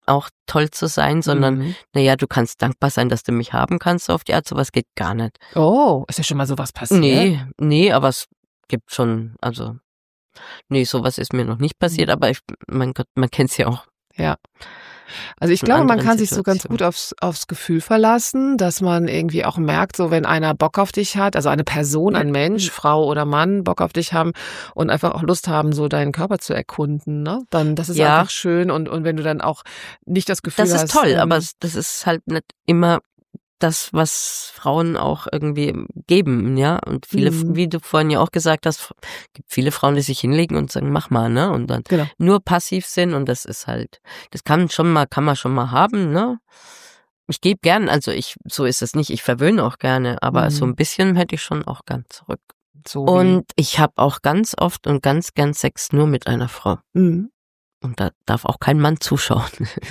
auch toll zu sein, sondern, naja, du kannst dankbar sein, dass du mich haben kannst, so auf die Art, sowas geht gar nicht. Oh, ist ja schon mal sowas passiert? Nee, aber es gibt schon, also, nee, sowas ist mir noch nicht passiert, aber mein Gott, man kennt's ja auch. Ja. Also ich glaube, man kann sich so ganz gut aufs Gefühl verlassen, dass man irgendwie auch merkt, so wenn einer Bock auf dich hat, also eine Person, ein Mensch, Frau oder Mann, Bock auf dich haben und einfach auch Lust haben, so deinen Körper zu erkunden, ne? Dann, das ist einfach schön und wenn du dann auch nicht das Gefühl hast. Das ist toll, aber das ist halt nicht immer das, was Frauen auch irgendwie geben, ja. Und viele, wie du vorhin ja auch gesagt hast, gibt viele Frauen, die sich hinlegen und sagen, mach mal, ne? Und dann nur passiv sind und das ist halt, das kann man schon mal haben, ne? Ich gebe gern, also so ist es nicht, ich verwöhne auch gerne, aber so ein bisschen hätte ich schon auch gern zurück. So und ich habe auch ganz oft und ganz gern Sex nur mit einer Frau. Mhm. Und da darf auch kein Mann zuschauen.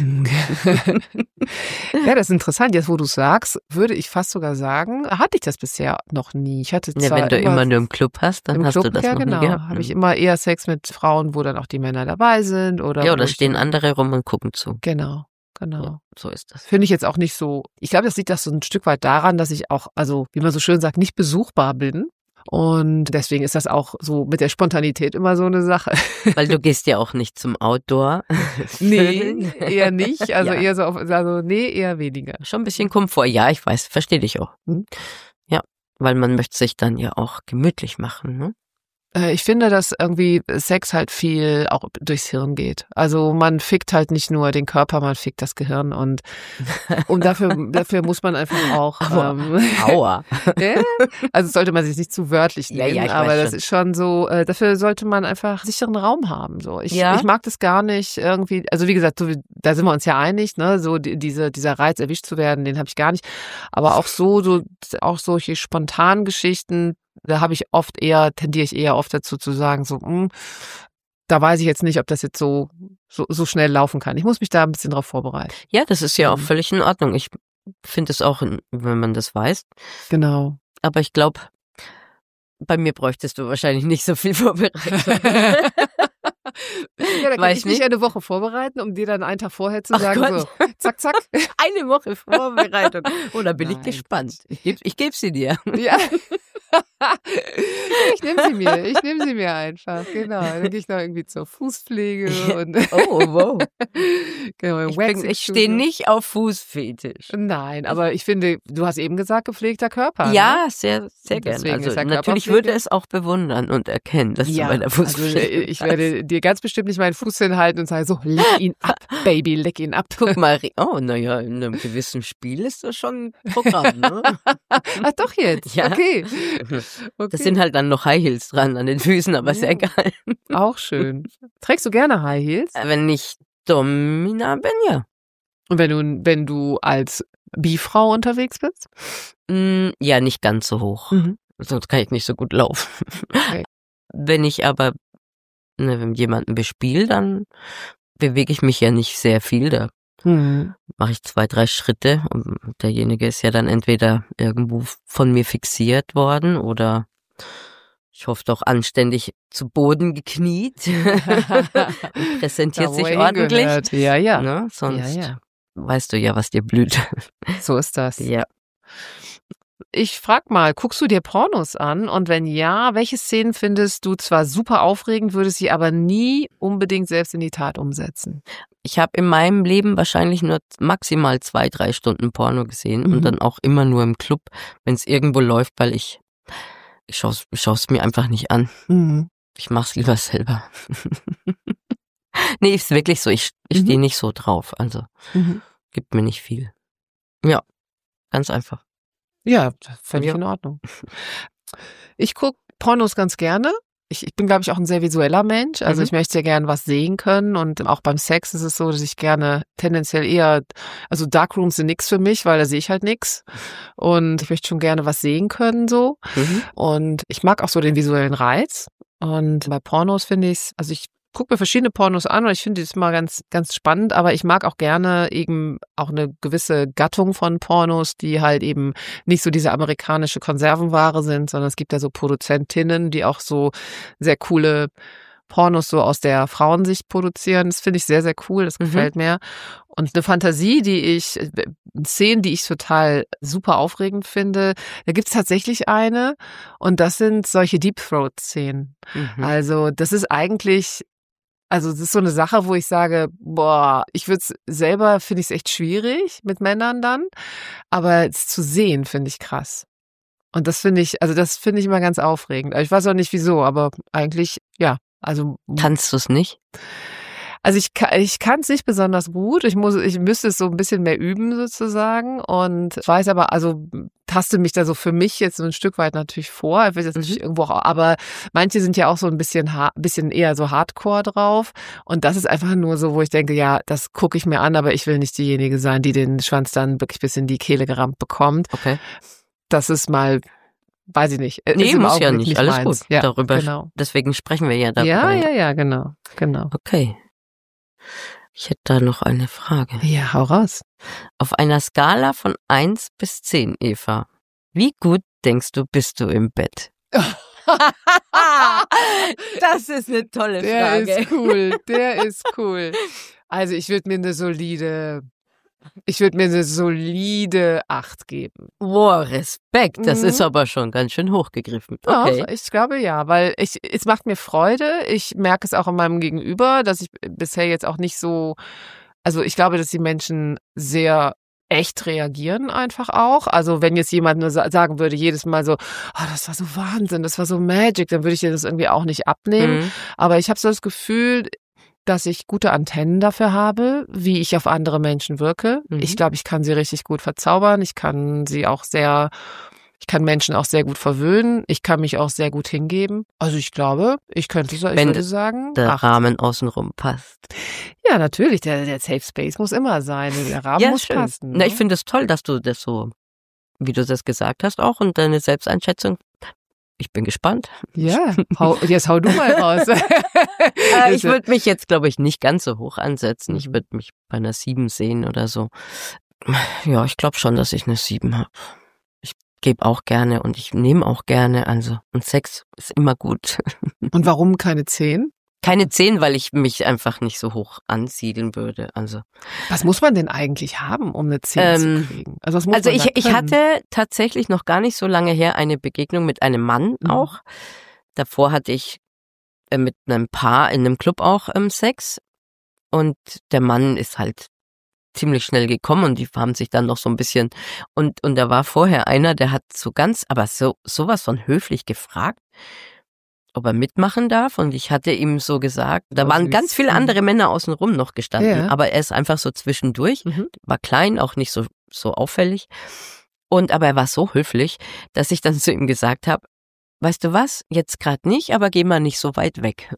Ja, das ist interessant. Jetzt, wo du sagst, würde ich fast sogar sagen, hatte ich das bisher noch nie. Ich hatte zwar wenn du immer nur im Club hast, dann hast du das noch nie gehabt. Habe ich immer eher Sex mit Frauen, wo dann auch die Männer dabei sind. Oder da stehen andere rum und gucken zu. Genau. Ja, so ist das. Finde ich jetzt auch nicht so. Ich glaube, das liegt so ein Stück weit daran, dass ich auch, also wie man so schön sagt, nicht besuchbar bin. Und deswegen ist das auch so mit der Spontanität immer so eine Sache. Weil du gehst ja auch nicht zum Outdoor. Nee, eher nicht. Also eher so eher weniger. Schon ein bisschen Komfort. Ja, ich weiß, verstehe dich auch. Ja, weil man möchte sich dann ja auch gemütlich machen, ne? Ich finde, dass irgendwie Sex halt viel auch durchs Hirn geht. Also man fickt halt nicht nur den Körper, man fickt das Gehirn und dafür muss man einfach auch Aua. Also sollte man sich nicht zu wörtlich nehmen, aber das ist schon so, dafür sollte man einfach sicheren Raum haben. So. Ich mag das gar nicht irgendwie, also wie gesagt, da sind wir uns ja einig, ne? So dieser Reiz, erwischt zu werden, den habe ich gar nicht. Aber auch auch solche spontanen Geschichten, da tendiere ich eher oft dazu zu sagen, so, da weiß ich jetzt nicht, ob das jetzt so schnell laufen kann. Ich muss mich da ein bisschen drauf vorbereiten. Ja, das ist ja auch völlig in Ordnung. Ich finde es auch, wenn man das weiß. Genau. Aber ich glaube, bei mir bräuchtest du wahrscheinlich nicht so viel Vorbereitung. Ja, da kann ich mich eine Woche vorbereiten, um dir dann einen Tag vorher zu sagen, Gott. so, zack, zack. Eine Woche Vorbereitung. Oh, da bin ich gespannt. Ich gebe sie dir. Ja. Ich nehme sie mir einfach, genau. Dann gehe ich noch irgendwie zur Fußpflege und oh, wow. Genau, ich stehe nicht auf Fußfetisch. Nein, aber ich finde, du hast eben gesagt, gepflegter Körper. Ja, ne? sehr, sehr gerne. Also ja natürlich würde es auch bewundern und erkennen, dass du bei der Fußpflege ich werde dir ganz bestimmt nicht meinen Fuß hinhalten und sagen, so, leck ihn ab, Baby, leck ihn ab. Guck mal, naja, in einem gewissen Spiel ist das schon ein Programm, ne? Ach doch jetzt, ja. Okay. Das sind halt dann noch High Heels dran an den Füßen, aber ist ja egal. Auch schön. Trägst du gerne High Heels? Wenn ich Domina bin, ja. Und wenn du als Bi-Frau unterwegs bist? Ja, nicht ganz so hoch. Sonst kann ich nicht so gut laufen. Okay. Wenn ich aber jemanden bespiele, dann bewege ich mich ja nicht sehr viel. Da mache ich 2, 3 Schritte und derjenige ist ja dann entweder irgendwo von mir fixiert worden oder ich hoffe doch anständig zu Boden gekniet und präsentiert sich ordentlich. Gehört. Ja. Ne? Sonst weißt du ja, was dir blüht. So ist das. Ja. Ich frag mal, guckst du dir Pornos an? Und wenn ja, welche Szenen findest du zwar super aufregend, würdest sie aber nie unbedingt selbst in die Tat umsetzen? Ich habe in meinem Leben wahrscheinlich nur maximal 2, 3 Stunden Porno gesehen und dann auch immer nur im Club, wenn es irgendwo läuft, weil ich schaue es mir einfach nicht an. Ich mach's lieber selber. Nee, ist wirklich so. Ich stehe nicht so drauf. Also gibt mir nicht viel. Ja, ganz einfach. Ja, völlig in Ordnung. Ich gucke Pornos ganz gerne. Ich bin, glaube ich, auch ein sehr visueller Mensch. Also ich möchte ja gerne was sehen können. Und auch beim Sex ist es so, dass ich gerne tendenziell also Darkrooms sind nix für mich, weil da sehe ich halt nix. Und ich möchte schon gerne was sehen können so. Und ich mag auch so den visuellen Reiz. Und bei Pornos finde ich also ich gucke mir verschiedene Pornos an und ich finde das mal ganz, ganz spannend, aber ich mag auch gerne eben auch eine gewisse Gattung von Pornos, die halt eben nicht so diese amerikanische Konservenware sind, sondern es gibt ja so Produzentinnen, die auch so sehr coole Pornos so aus der Frauensicht produzieren. Das finde ich sehr, sehr cool. Das gefällt mir. Und eine Fantasie, Szenen, die ich total super aufregend finde, da gibt's tatsächlich eine. Und das sind solche Deep-Throat-Szenen. Also das ist eigentlich, also das ist so eine Sache, wo ich sage, boah, ich würde es selber, finde ich es echt schwierig mit Männern dann. Aber es zu sehen, finde ich krass. Und das finde ich immer ganz aufregend. Ich weiß auch nicht wieso, aber eigentlich, ja. Also kannst du es nicht? Also ich kann es nicht besonders gut. Ich müsste es so ein bisschen mehr üben sozusagen. Und ich weiß aber, also taste mich da so für mich jetzt so ein Stück weit natürlich vor. Ich will jetzt natürlich irgendwo auch, aber manche sind ja auch so ein bisschen eher so Hardcore drauf. Und das ist einfach nur so, wo ich denke, ja, das gucke ich mir an, aber ich will nicht diejenige sein, die den Schwanz dann wirklich bis in die Kehle gerammt bekommt. Okay. Das ist mal, weiß ich nicht. Nee, muss ja nicht. Alles meins. gut. Ja, darüber. genau. Deswegen sprechen wir ja darüber. Ja, genau. Okay. Ich hätte da noch eine Frage. Ja, hau raus. Auf einer Skala von 1 bis 10, Eva, wie gut denkst du, bist du im Bett? Das ist eine tolle Frage. Der ist cool. Also ich würde mir eine solide 8 geben. Wow, Respekt. Das ist aber schon ganz schön hochgegriffen. Okay. Doch, ich glaube ja, weil es macht mir Freude. Ich merke es auch in meinem Gegenüber, dass ich bisher jetzt auch nicht so, also ich glaube, dass die Menschen sehr echt reagieren einfach auch. Also wenn jetzt jemand nur sagen würde, jedes Mal so, oh, das war so Wahnsinn, das war so Magic, dann würde ich dir das irgendwie auch nicht abnehmen. Aber ich habe so das Gefühl, dass ich gute Antennen dafür habe, wie ich auf andere Menschen wirke. Ich glaube, ich kann sie richtig gut verzaubern. Ich kann Menschen auch sehr gut verwöhnen. Ich kann mich auch sehr gut hingeben. Also ich glaube, ich würde sagen, der Rahmen außenrum passt. Ja, natürlich. Der Safe Space muss immer sein. Der Rahmen muss passen. Na, ich finde es toll, dass du das so, wie du das gesagt hast auch und deine Selbsteinschätzung. Ich bin gespannt. Ja, jetzt hau du mal raus. Ich würde mich jetzt, glaube ich, nicht ganz so hoch ansetzen. Ich würde mich bei einer 7 sehen oder so. Ja, ich glaube schon, dass ich eine 7 habe. Ich gebe auch gerne und ich nehme auch gerne. Also, und Sex ist immer gut. Und warum keine 10? Keine 10, weil ich mich einfach nicht so hoch ansiedeln würde. Also was muss man denn eigentlich haben, um eine 10 zu kriegen? Also ich hatte tatsächlich noch gar nicht so lange her eine Begegnung mit einem Mann auch. Davor hatte ich mit einem Paar in einem Club auch Sex und der Mann ist halt ziemlich schnell gekommen und die haben sich dann noch so ein bisschen und da war vorher einer, der hat sowas von höflich gefragt, ob er mitmachen darf und ich hatte ihm so gesagt, da waren ganz viele andere Männer außenrum noch gestanden, aber er ist einfach so zwischendurch, war klein, auch nicht so auffällig aber er war so höflich, dass ich dann zu ihm gesagt habe, weißt du was, jetzt gerade nicht, aber geh mal nicht so weit weg.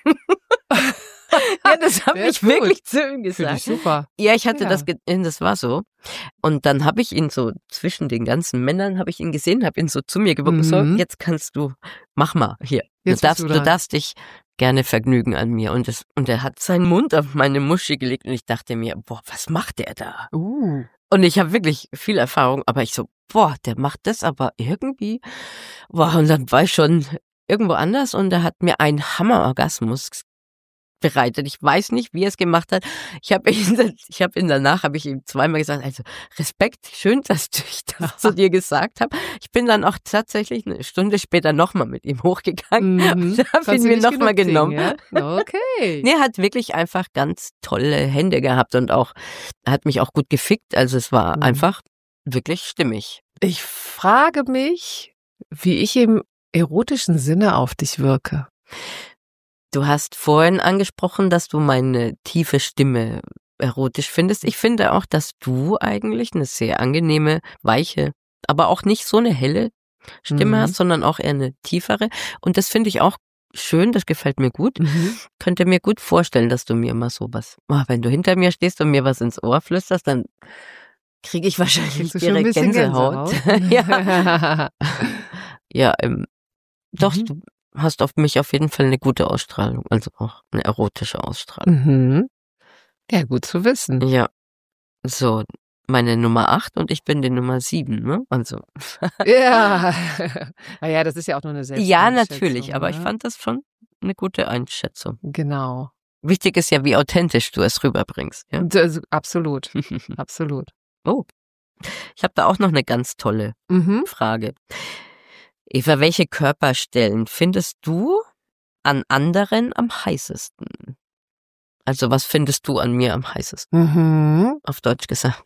Ja, das habe ich wirklich zu ihm gesagt. Ich super. Ja, ich hatte das war so. Und dann habe ich ihn so zwischen den ganzen Männern, habe ich ihn gesehen, habe ihn so zu mir gewunken, so, jetzt kannst du, mach mal hier. Du darfst dich gerne vergnügen an mir. Und er hat seinen Mund auf meine Muschi gelegt und ich dachte mir, boah, was macht der da? Und ich habe wirklich viel Erfahrung, aber ich so, boah, der macht das aber irgendwie. Boah, und dann war ich schon irgendwo anders und er hat mir einen Hammerorgasmus bereitet. Ich weiß nicht, wie er es gemacht hat. Ich habe ihn danach zweimal gesagt, also Respekt, schön, dass ich das zu dir gesagt habe. Ich bin dann auch tatsächlich eine Stunde später nochmal mit ihm hochgegangen und habe ihn mir nochmal genommen. Ja? Okay. Nee, er hat wirklich einfach ganz tolle Hände gehabt und auch hat mich auch gut gefickt. Also es war einfach wirklich stimmig. Ich frage mich, wie ich im erotischen Sinne auf dich wirke. Du hast vorhin angesprochen, dass du meine tiefe Stimme erotisch findest. Ich finde auch, dass du eigentlich eine sehr angenehme, weiche, aber auch nicht so eine helle Stimme hast, sondern auch eher eine tiefere. Und das finde ich auch schön, das gefällt mir gut. Könnte mir gut vorstellen, dass du mir mal sowas, wenn du hinter mir stehst und mir was ins Ohr flüsterst, dann kriege ich wahrscheinlich direkt Gänsehaut. Ja, doch, du hast auf mich auf jeden Fall eine gute Ausstrahlung, also auch eine erotische Ausstrahlung. Ja, gut zu wissen. Ja, so, meine Nummer 8 und ich bin die Nummer 7, ne? Also. Ja, naja, das ist ja auch nur eine Selbsteinschätzung. Ja, natürlich, aber ich fand das schon eine gute Einschätzung. Genau. Wichtig ist ja, wie authentisch du es rüberbringst. Ja? Absolut, absolut. Oh, ich habe da auch noch eine ganz tolle Frage. Eva, welche Körperstellen findest du an anderen am heißesten? Also was findest du an mir am heißesten? Auf Deutsch gesagt.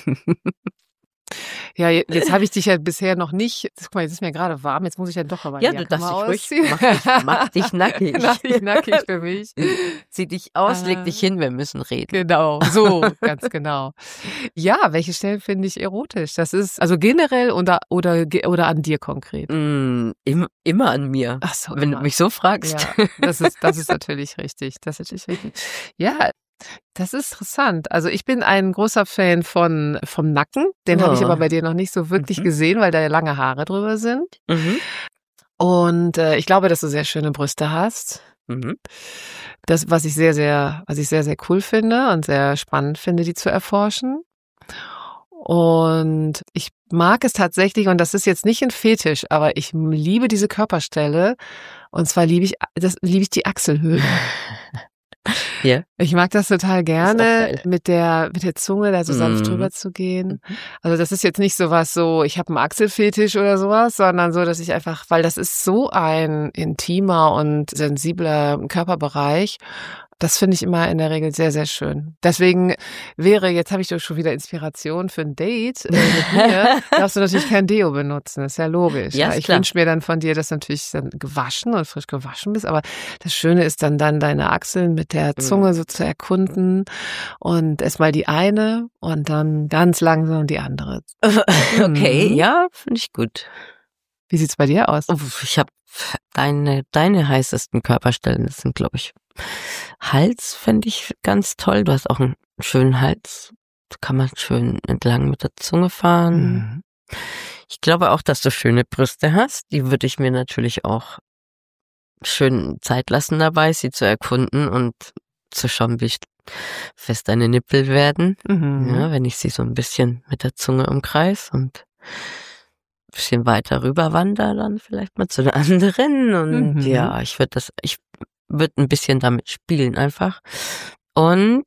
Ja, jetzt habe ich dich ja bisher noch nicht. Guck mal, jetzt ist mir gerade warm. Jetzt muss ich ja doch aber Ja, du darfst dich ruhig. Mach dich nackig. Mach dich nackig für mich. Zieh dich aus, leg dich hin, wir müssen reden. Genau, so, ganz genau. Ja, welche Stellen finde ich erotisch? Das ist also generell oder an dir konkret? Immer an mir. Ach so, wenn du mich so fragst. Ja, das ist natürlich richtig. Das ist natürlich richtig. Ja. Das ist interessant. Also ich bin ein großer Fan vom Nacken. Den habe ich aber bei dir noch nicht so wirklich gesehen, weil da ja lange Haare drüber sind. Und ich glaube, dass du sehr schöne Brüste hast. Das, was ich sehr, sehr cool finde und sehr spannend finde, die zu erforschen. Und ich mag es tatsächlich, und das ist jetzt nicht ein Fetisch, aber ich liebe diese Körperstelle. Und zwar liebe ich die Achselhöhle. Yeah. Ich mag das total gerne, mit der Zunge da so sanft drüber zu gehen. Also das ist jetzt nicht sowas so, ich habe einen Achselfetisch oder sowas, sondern so, dass ich einfach, weil das ist so ein intimer und sensibler Körperbereich. Das finde ich immer in der Regel sehr, sehr schön. Deswegen jetzt habe ich doch schon wieder Inspiration für ein Date mit mir. Darfst du natürlich kein Deo benutzen, ist ja logisch. Ja, ich wünsche mir dann von dir, dass du natürlich dann gewaschen und frisch gewaschen bist. Aber das Schöne ist dann deine Achseln mit der Zunge so zu erkunden und erstmal die eine und dann ganz langsam die andere. Okay, ja, finde ich gut. Wie sieht's bei dir aus? Ich habe deine heißesten Körperstellen, das sind, glaube ich, Hals fände ich ganz toll. Du hast auch einen schönen Hals. Da kann man schön entlang mit der Zunge fahren. Ich glaube auch, dass du schöne Brüste hast. Die würde ich mir natürlich auch schön Zeit lassen dabei, sie zu erkunden und zu schauen, wie fest deine Nippel werden. Ja, wenn ich sie so ein bisschen mit der Zunge umkreis und ein bisschen weiter rüber wandere, dann vielleicht mal zu der anderen. Und ja, ich würde ein bisschen damit spielen einfach. Und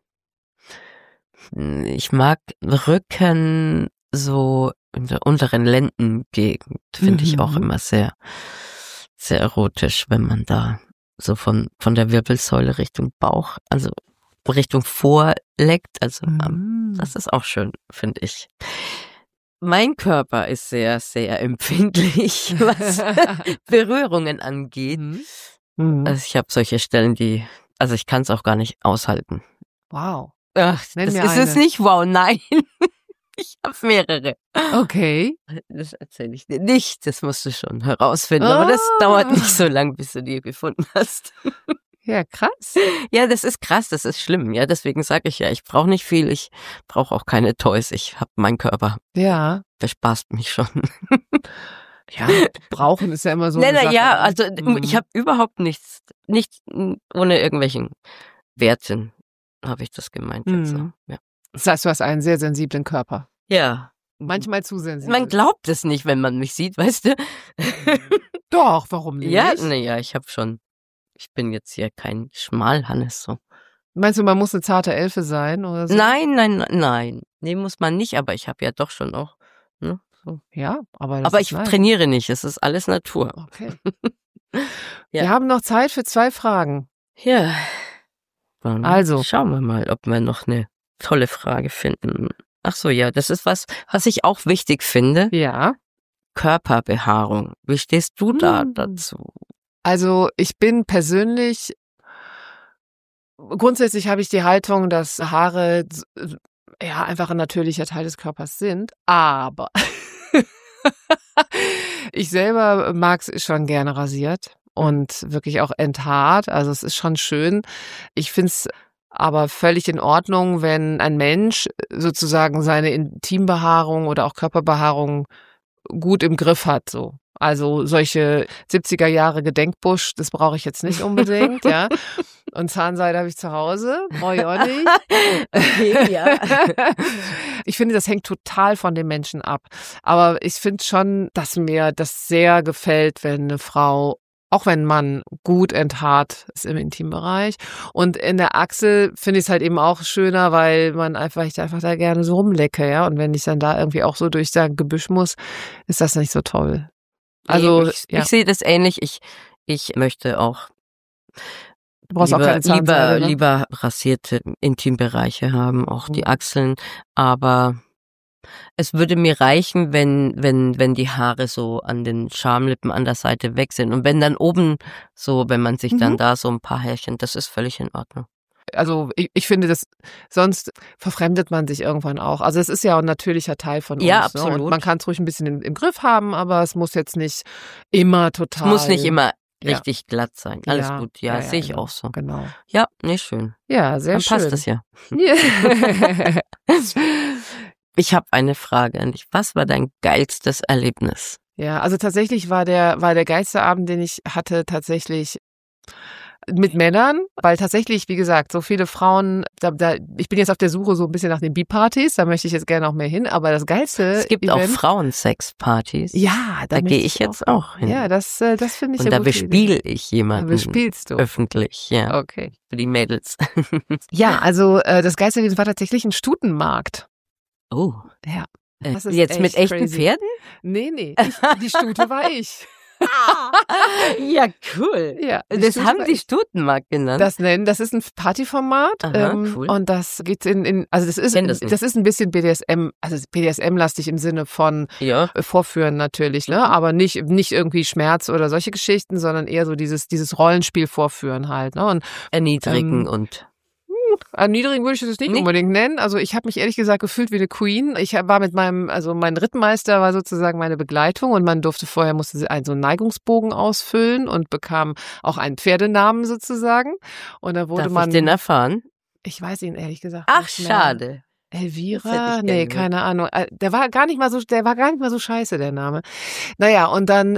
ich mag Rücken so in der unteren Lendengegend, finde ich auch immer sehr, sehr erotisch, wenn man da so von der Wirbelsäule Richtung Bauch, also Richtung vorleckt. Also das ist auch schön, finde ich. Mein Körper ist sehr, sehr empfindlich, was Berührungen angeht. Also ich habe solche Stellen, also ich kann es auch gar nicht aushalten. Wow. Ach, das ist es nicht. Wow, nein. Ich habe mehrere. Okay. Das erzähle ich dir nicht. Das musst du schon herausfinden. Aber das dauert nicht so lang, bis du die gefunden hast. Ja, krass. Ja, das ist krass. Das ist schlimm. Ja, deswegen sage ich ja, ich brauche nicht viel. Ich brauche auch keine Toys. Ich habe meinen Körper. Ja. Der spaßt mich schon. Ja, brauchen ist ja immer so. Ja, also ich habe überhaupt nichts ohne irgendwelchen Werten, habe ich das gemeint. Jetzt so. Ja. Das heißt, du hast einen sehr sensiblen Körper. Ja. Manchmal zu sensibel. Man glaubt es nicht, wenn man mich sieht, weißt du? Doch, warum nicht? Ja, naja, ich bin jetzt hier kein Schmalhannes so. Meinst du, man muss eine zarte Elfe sein oder so? Nein. Nee, muss man nicht, aber ich habe ja doch schon auch, ne? So. Ja, aber ich trainiere nicht, es ist alles Natur. Okay. Ja. Wir haben noch Zeit für 2 Fragen. Ja. Dann also. Schauen wir mal, ob wir noch eine tolle Frage finden. Ach so, ja, das ist was ich auch wichtig finde. Ja. Körperbehaarung. Wie stehst du da dazu? Also, ich bin persönlich, grundsätzlich habe ich die Haltung, dass Haare ja einfach ein natürlicher Teil des Körpers sind, aber ich selber mag es schon gerne rasiert und wirklich auch enthaart. Also es ist schon schön. Ich finde es aber völlig in Ordnung, wenn ein Mensch sozusagen seine Intimbehaarung oder auch Körperbehaarung gut im Griff hat, so. Also solche 70er Jahre Gedenkbusch, das brauche ich jetzt nicht unbedingt, ja. Und Zahnseide habe ich zu Hause, brauche ich auch nicht. Okay, ja. Ich finde, das hängt total von dem Menschen ab. Aber ich finde schon, dass mir das sehr gefällt, wenn eine Frau auch wenn man gut enthaart ist im Intimbereich. Und in der Achsel finde ich es halt eben auch schöner, weil ich einfach da gerne so rumlecke, ja. Und wenn ich dann da irgendwie auch so durch sein Gebüsch muss, ist das nicht so toll. Also, ich sehe das ähnlich. Ich möchte auch du brauchst auch keine Zahnseide, ne? lieber rasierte Intimbereiche haben, auch die Achseln, aber es würde mir reichen, wenn die Haare so an den Schamlippen an der Seite weg sind. Und wenn dann oben so, wenn man sich dann da so ein paar Härchen, das ist völlig in Ordnung. Also ich finde, das sonst verfremdet man sich irgendwann auch. Also es ist ja ein natürlicher Teil von uns. Ja, absolut. Ne? Und man kann es ruhig ein bisschen im Griff haben, aber es muss jetzt nicht immer total. Es muss nicht immer richtig glatt sein. Alles gut. Ja, sehe ich genau, auch so. Genau. Ja, schön. Ja, sehr dann schön. Dann passt das ja. Yeah. Ich habe eine Frage an dich. Was war dein geilstes Erlebnis? Ja, also tatsächlich war der geilste Abend, den ich hatte, tatsächlich mit Männern, weil tatsächlich, wie gesagt, so viele Frauen, ich bin jetzt auf der Suche so ein bisschen nach den Bi-Partys, da möchte ich jetzt gerne auch mehr hin, aber das geilste Es gibt Event, auch Frauensex-Partys. Ja, da gehe ich jetzt auch hin. Ja, das finde ich und da bespiele ich jemanden. Da bespielst du. Öffentlich, ja. Okay. Für die Mädels. Ja, also das geilste Event war tatsächlich ein Stutenmarkt. Oh. Ja. Jetzt mit echten crazy. Pferden? Nee. Die Stute war ich. Ja, cool. Ja, das haben die Stutenmarkt genannt. Das ist ein Partyformat. Aha, cool. Und das geht also das ist ein bisschen BDSM, also BDSM-lastig im Sinne von Vorführen natürlich, ne? Aber nicht irgendwie Schmerz oder solche Geschichten, sondern eher so dieses Rollenspiel Vorführen halt, ne? Und erniedrigen und erniedrigen würde ich das nicht unbedingt nennen. Also ich habe mich ehrlich gesagt gefühlt wie eine Queen. Ich war mit mein Rittmeister war sozusagen meine Begleitung und musste sie so einen Neigungsbogen ausfüllen und bekam auch einen Pferdenamen sozusagen. Und da wurde Darf ich den erfahren? Ich weiß ihn ehrlich gesagt Ach, nicht mehr. Schade. Elvira? Nee, keine Ahnung. Der war gar nicht mal so scheiße, der Name. Naja, und dann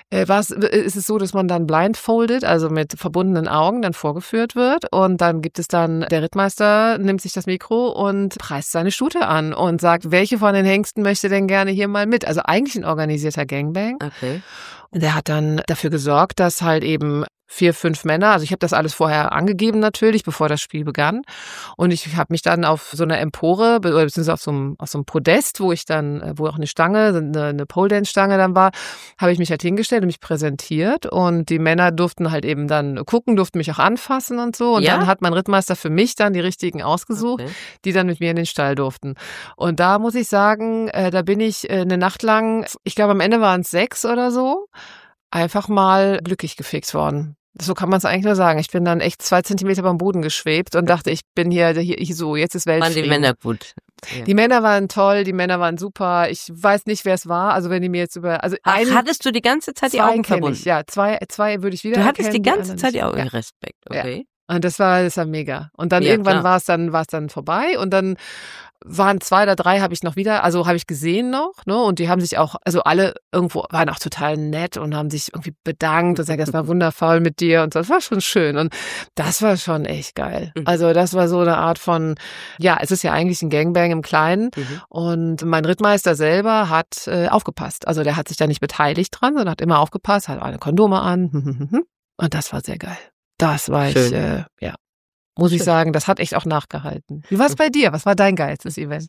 ist es so, dass man dann blindfolded, also mit verbundenen Augen, dann vorgeführt wird. Und dann der Rittmeister nimmt sich das Mikro und preist seine Stute an und sagt, welche von den Hengsten möchte denn gerne hier mal mit? Also eigentlich ein organisierter Gangbang. Okay. Und der hat dann dafür gesorgt, dass halt eben 4, 5 Männer, also ich habe das alles vorher angegeben natürlich, bevor das Spiel begann. Und ich habe mich dann auf so einer Empore, beziehungsweise auf so einem Podest, wo auch eine Stange, eine Pole-Dance-Stange dann war, habe ich mich halt hingestellt und mich präsentiert. Und die Männer durften halt eben dann gucken, durften mich auch anfassen und so. Und dann hat mein Rittmeister für mich dann die richtigen ausgesucht, die dann mit mir in den Stall durften. Und da muss ich sagen, da bin ich eine Nacht lang, ich glaube am Ende waren es 6 oder so, einfach mal glücklich gefixt worden. So kann man es eigentlich nur sagen. Ich bin dann echt 2 Zentimeter beim Boden geschwebt und dachte, ich bin hier so, jetzt ist Weltfrieden. Waren die Männer gut? Ja. Die Männer waren toll, die Männer waren super. Ich weiß nicht, wer es war. Also wenn die mir jetzt hattest du die ganze Zeit die Augen verbunden? Ja, zwei würde ich wieder erkennen. Du hattest die ganze Zeit die Augen. Ja. Respekt, okay. Ja. Und das war mega. Und dann irgendwann war es dann vorbei und dann waren 2 oder 3 habe ich gesehen noch, ne? Und die haben sich auch, also alle irgendwo waren auch total nett und haben sich irgendwie bedankt und gesagt, das war wundervoll mit dir und so. Das war schon schön und das war schon echt geil. Also das war so eine Art von, es ist ja eigentlich ein Gangbang im Kleinen und mein Rittmeister selber hat aufgepasst. Also der hat sich da nicht beteiligt dran, sondern hat immer aufgepasst, hat alle Kondome an und das war sehr geil. Das war schön. Muss ich sagen, das hat echt auch nachgehalten. Wie war es bei dir? Was war dein geilstes Event?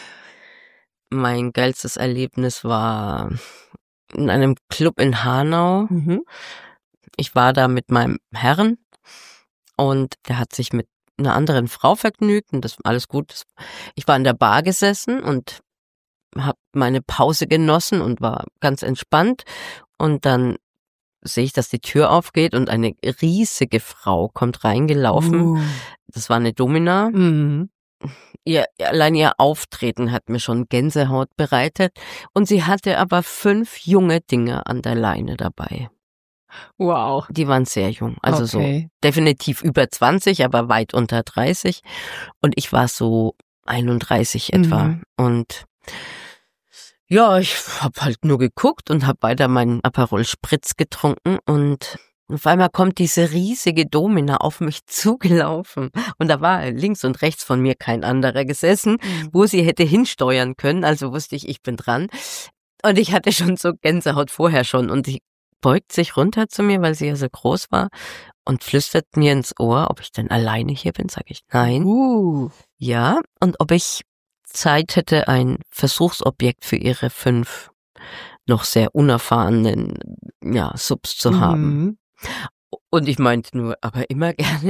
Mein geilstes Erlebnis war in einem Club in Hanau. Ich war da mit meinem Herren und der hat sich mit einer anderen Frau vergnügt und das war alles gut. Ich war in der Bar gesessen und habe meine Pause genossen und war ganz entspannt und dann sehe ich, dass die Tür aufgeht und eine riesige Frau kommt reingelaufen. Das war eine Domina. Allein ihr Auftreten hat mir schon Gänsehaut bereitet. Und sie hatte aber 5 junge Dinge an der Leine dabei. Wow. Die waren sehr jung. Also so definitiv über 20, aber weit unter 30. Und ich war so 31 etwa. Und ja, ich habe halt nur geguckt und habe weiter meinen Aperol Spritz getrunken und auf einmal kommt diese riesige Domina auf mich zugelaufen und da war links und rechts von mir kein anderer gesessen, wo sie hätte hinsteuern können, also wusste ich bin dran und ich hatte schon so Gänsehaut vorher schon und beugt sich runter zu mir, weil sie ja so groß war und flüstert mir ins Ohr, ob ich denn alleine hier bin. Sag ich, nein. Ja, und ob ich Zeit hätte, ein Versuchsobjekt für ihre 5 noch sehr unerfahrenen Subs zu haben. Und ich meinte nur, aber immer gerne.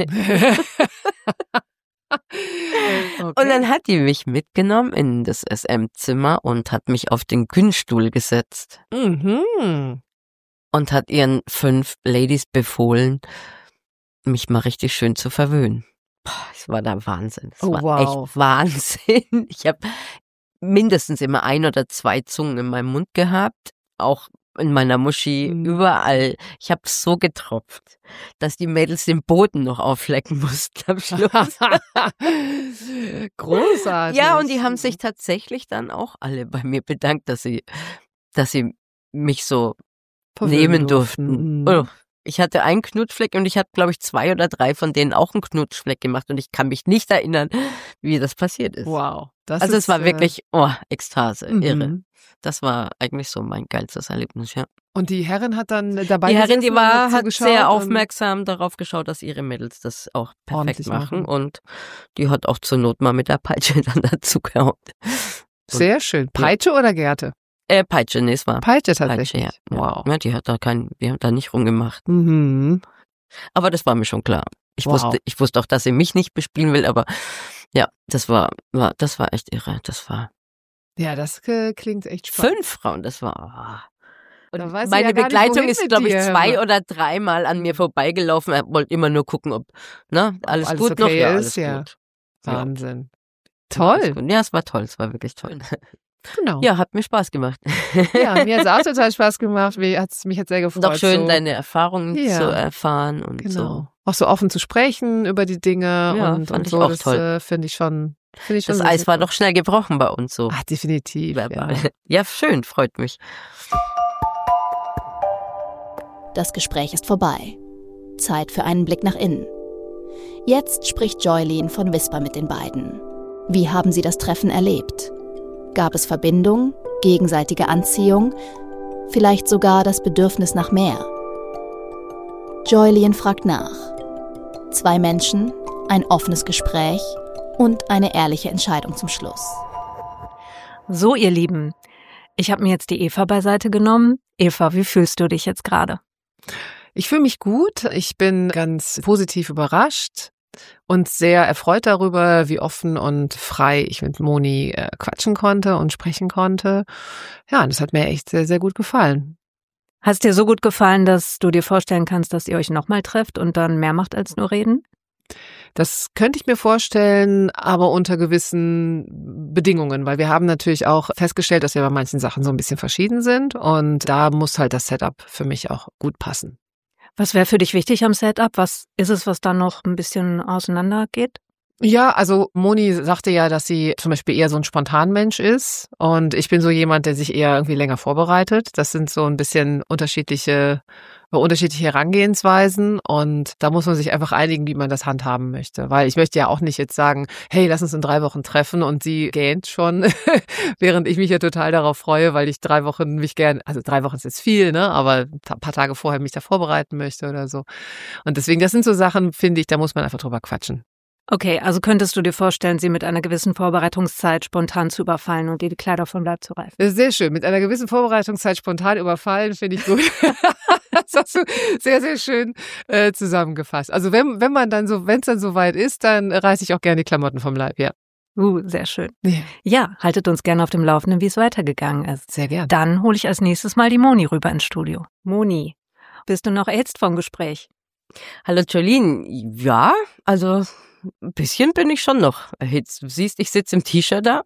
Okay. Und dann hat die mich mitgenommen in das SM-Zimmer und hat mich auf den Günststuhl gesetzt. Und hat ihren 5 Ladies befohlen, mich mal richtig schön zu verwöhnen. Es war der Wahnsinn. Es war echt Wahnsinn. Ich habe mindestens immer 1 oder 2 Zungen in meinem Mund gehabt, auch in meiner Muschi, überall. Ich habe so getropft, dass die Mädels den Boden noch auflecken mussten am Schluss. Großartig. Ja, und die haben sich tatsächlich dann auch alle bei mir bedankt, dass sie mich so nehmen durften. Oh, ich hatte einen Knutschfleck und ich habe, glaube ich, 2 oder 3 von denen auch einen Knutschfleck gemacht und ich kann mich nicht erinnern, wie das passiert ist. Wow. Also es war wirklich, Ekstase, irre. Das war eigentlich so mein geilstes Erlebnis, ja. Und die Herrin hat dann dabei Die Herrin, hat sehr aufmerksam darauf geschaut, dass ihre Mädels das auch perfekt machen. Und die hat auch zur Not mal mit der Peitsche dann dazu gehauen. Sehr schön. Peitsche oder Gerte? Peitsche, nee, es war Peitsche tatsächlich. Peitsche, ja. Wow. Ja, die haben da nicht rumgemacht. Aber das war mir schon klar. Ich wusste auch, dass sie mich nicht bespielen will, aber ja, das war echt irre. Ja, das klingt echt spannend. 5 Frauen, das war. Und meine Begleitung ist, glaube ich, 2 oder 3 Mal an mir vorbeigelaufen. Er wollte immer nur gucken, ob alles gut okay noch. Ja, alles gut. Wahnsinn. Toll. Ja, es war toll. Es war wirklich toll. Genau. Ja, hat mir Spaß gemacht. Ja, mir hat es auch total Spaß gemacht. Mich hat sehr gefreut. Doch schön, deine Erfahrungen zu erfahren und so. Auch so offen zu sprechen über die Dinge und fand so. Ich auch toll. Finde ich schon. Das Eis war doch schnell gebrochen bei uns so. Ach, definitiv. Ja, schön, freut mich. Das Gespräch ist vorbei. Zeit für einen Blick nach innen. Jetzt spricht Joylene von Whisper mit den beiden. Wie haben sie das Treffen erlebt? Gab es Verbindung, gegenseitige Anziehung, vielleicht sogar das Bedürfnis nach mehr? Joylene fragt nach. 2 Menschen, ein offenes Gespräch und eine ehrliche Entscheidung zum Schluss. So, ihr Lieben, ich habe mir jetzt die Eva beiseite genommen. Eva, wie fühlst du dich jetzt gerade? Ich fühle mich gut. Ich bin ganz positiv überrascht und sehr erfreut darüber, wie offen und frei ich mit Moni quatschen konnte und sprechen konnte. Ja, und das hat mir echt sehr, sehr gut gefallen. Hat es dir so gut gefallen, dass du dir vorstellen kannst, dass ihr euch nochmal trefft und dann mehr macht als nur reden? Das könnte ich mir vorstellen, aber unter gewissen Bedingungen, weil wir haben natürlich auch festgestellt, dass wir bei manchen Sachen so ein bisschen verschieden sind und da muss halt das Setup für mich auch gut passen. Was wäre für dich wichtig am Setup? Was ist es, was dann noch ein bisschen auseinander geht? Ja, also Moni sagte ja, dass sie zum Beispiel eher so ein Spontanmensch ist und ich bin so jemand, der sich eher irgendwie länger vorbereitet. Das sind so ein bisschen unterschiedliche Herangehensweisen und da muss man sich einfach einigen, wie man das handhaben möchte. Weil ich möchte ja auch nicht jetzt sagen, hey, lass uns in 3 Wochen treffen und sie gähnt schon, während ich mich ja total darauf freue, weil ich 3 Wochen also 3 Wochen ist jetzt viel, ne, aber ein paar Tage vorher mich da vorbereiten möchte oder so. Und deswegen, das sind so Sachen, finde ich, da muss man einfach drüber quatschen. Okay, also könntest du dir vorstellen, sie mit einer gewissen Vorbereitungszeit spontan zu überfallen und dir die Kleider vom Leib zu reißen? Das ist sehr schön. Mit einer gewissen Vorbereitungszeit spontan überfallen, finde ich gut. Das hast du sehr, sehr schön zusammengefasst. Also wenn es dann soweit ist, dann reiße ich auch gerne die Klamotten vom Leib, ja. Sehr schön. Ja, haltet uns gerne auf dem Laufenden, wie es weitergegangen ist. Sehr gerne. Dann hole ich als nächstes mal die Moni rüber ins Studio. Moni, bist du noch erhitzt vom Gespräch? Hallo Joylene, ja, also ein bisschen bin ich schon noch erhitzt. Du siehst, ich sitze im T-Shirt da.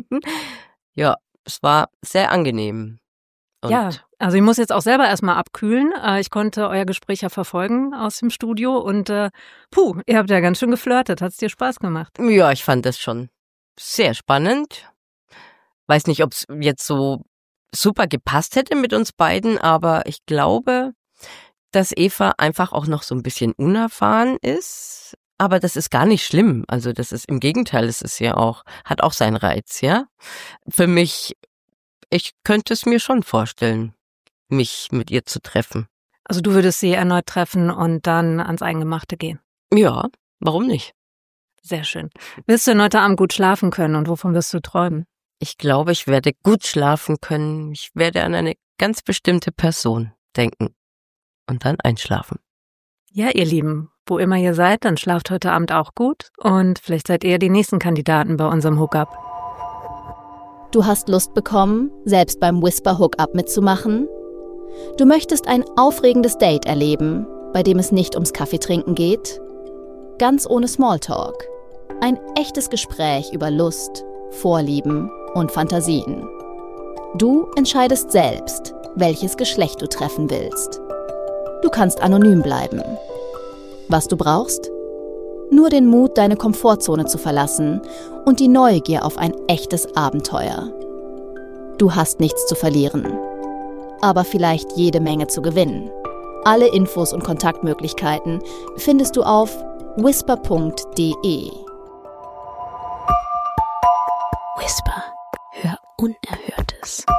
Ja, es war sehr angenehm. Und ja, also ich muss jetzt auch selber erstmal abkühlen. Ich konnte euer Gespräch ja verfolgen aus dem Studio und ihr habt ja ganz schön geflirtet. Hat es dir Spaß gemacht? Ja, ich fand das schon sehr spannend. Weiß nicht, ob es jetzt so super gepasst hätte mit uns beiden, aber ich glaube, dass Eva einfach auch noch so ein bisschen unerfahren ist. Aber das ist gar nicht schlimm. Also das ist im Gegenteil, es ist ja auch, hat auch seinen Reiz, ja. Für mich, ich könnte es mir schon vorstellen. mich mit ihr zu treffen. Also du würdest sie erneut treffen und dann ans Eingemachte gehen? Ja, warum nicht? Sehr schön. Wirst du denn heute Abend gut schlafen können und wovon wirst du träumen? Ich glaube, ich werde gut schlafen können. Ich werde an eine ganz bestimmte Person denken und dann einschlafen. Ja, ihr Lieben, wo immer ihr seid, dann schlaft heute Abend auch gut und vielleicht seid ihr die nächsten Kandidaten bei unserem Hookup. Du hast Lust bekommen, selbst beim Whisper Hookup mitzumachen? Du möchtest ein aufregendes Date erleben, bei dem es nicht ums Kaffeetrinken geht? Ganz ohne Smalltalk. Ein echtes Gespräch über Lust, Vorlieben und Fantasien. Du entscheidest selbst, welches Geschlecht du treffen willst. Du kannst anonym bleiben. Was du brauchst? Nur den Mut, deine Komfortzone zu verlassen und die Neugier auf ein echtes Abenteuer. Du hast nichts zu verlieren, aber vielleicht jede Menge zu gewinnen. Alle Infos und Kontaktmöglichkeiten findest du auf whisper.de. Whisper, hör Unerhörtes.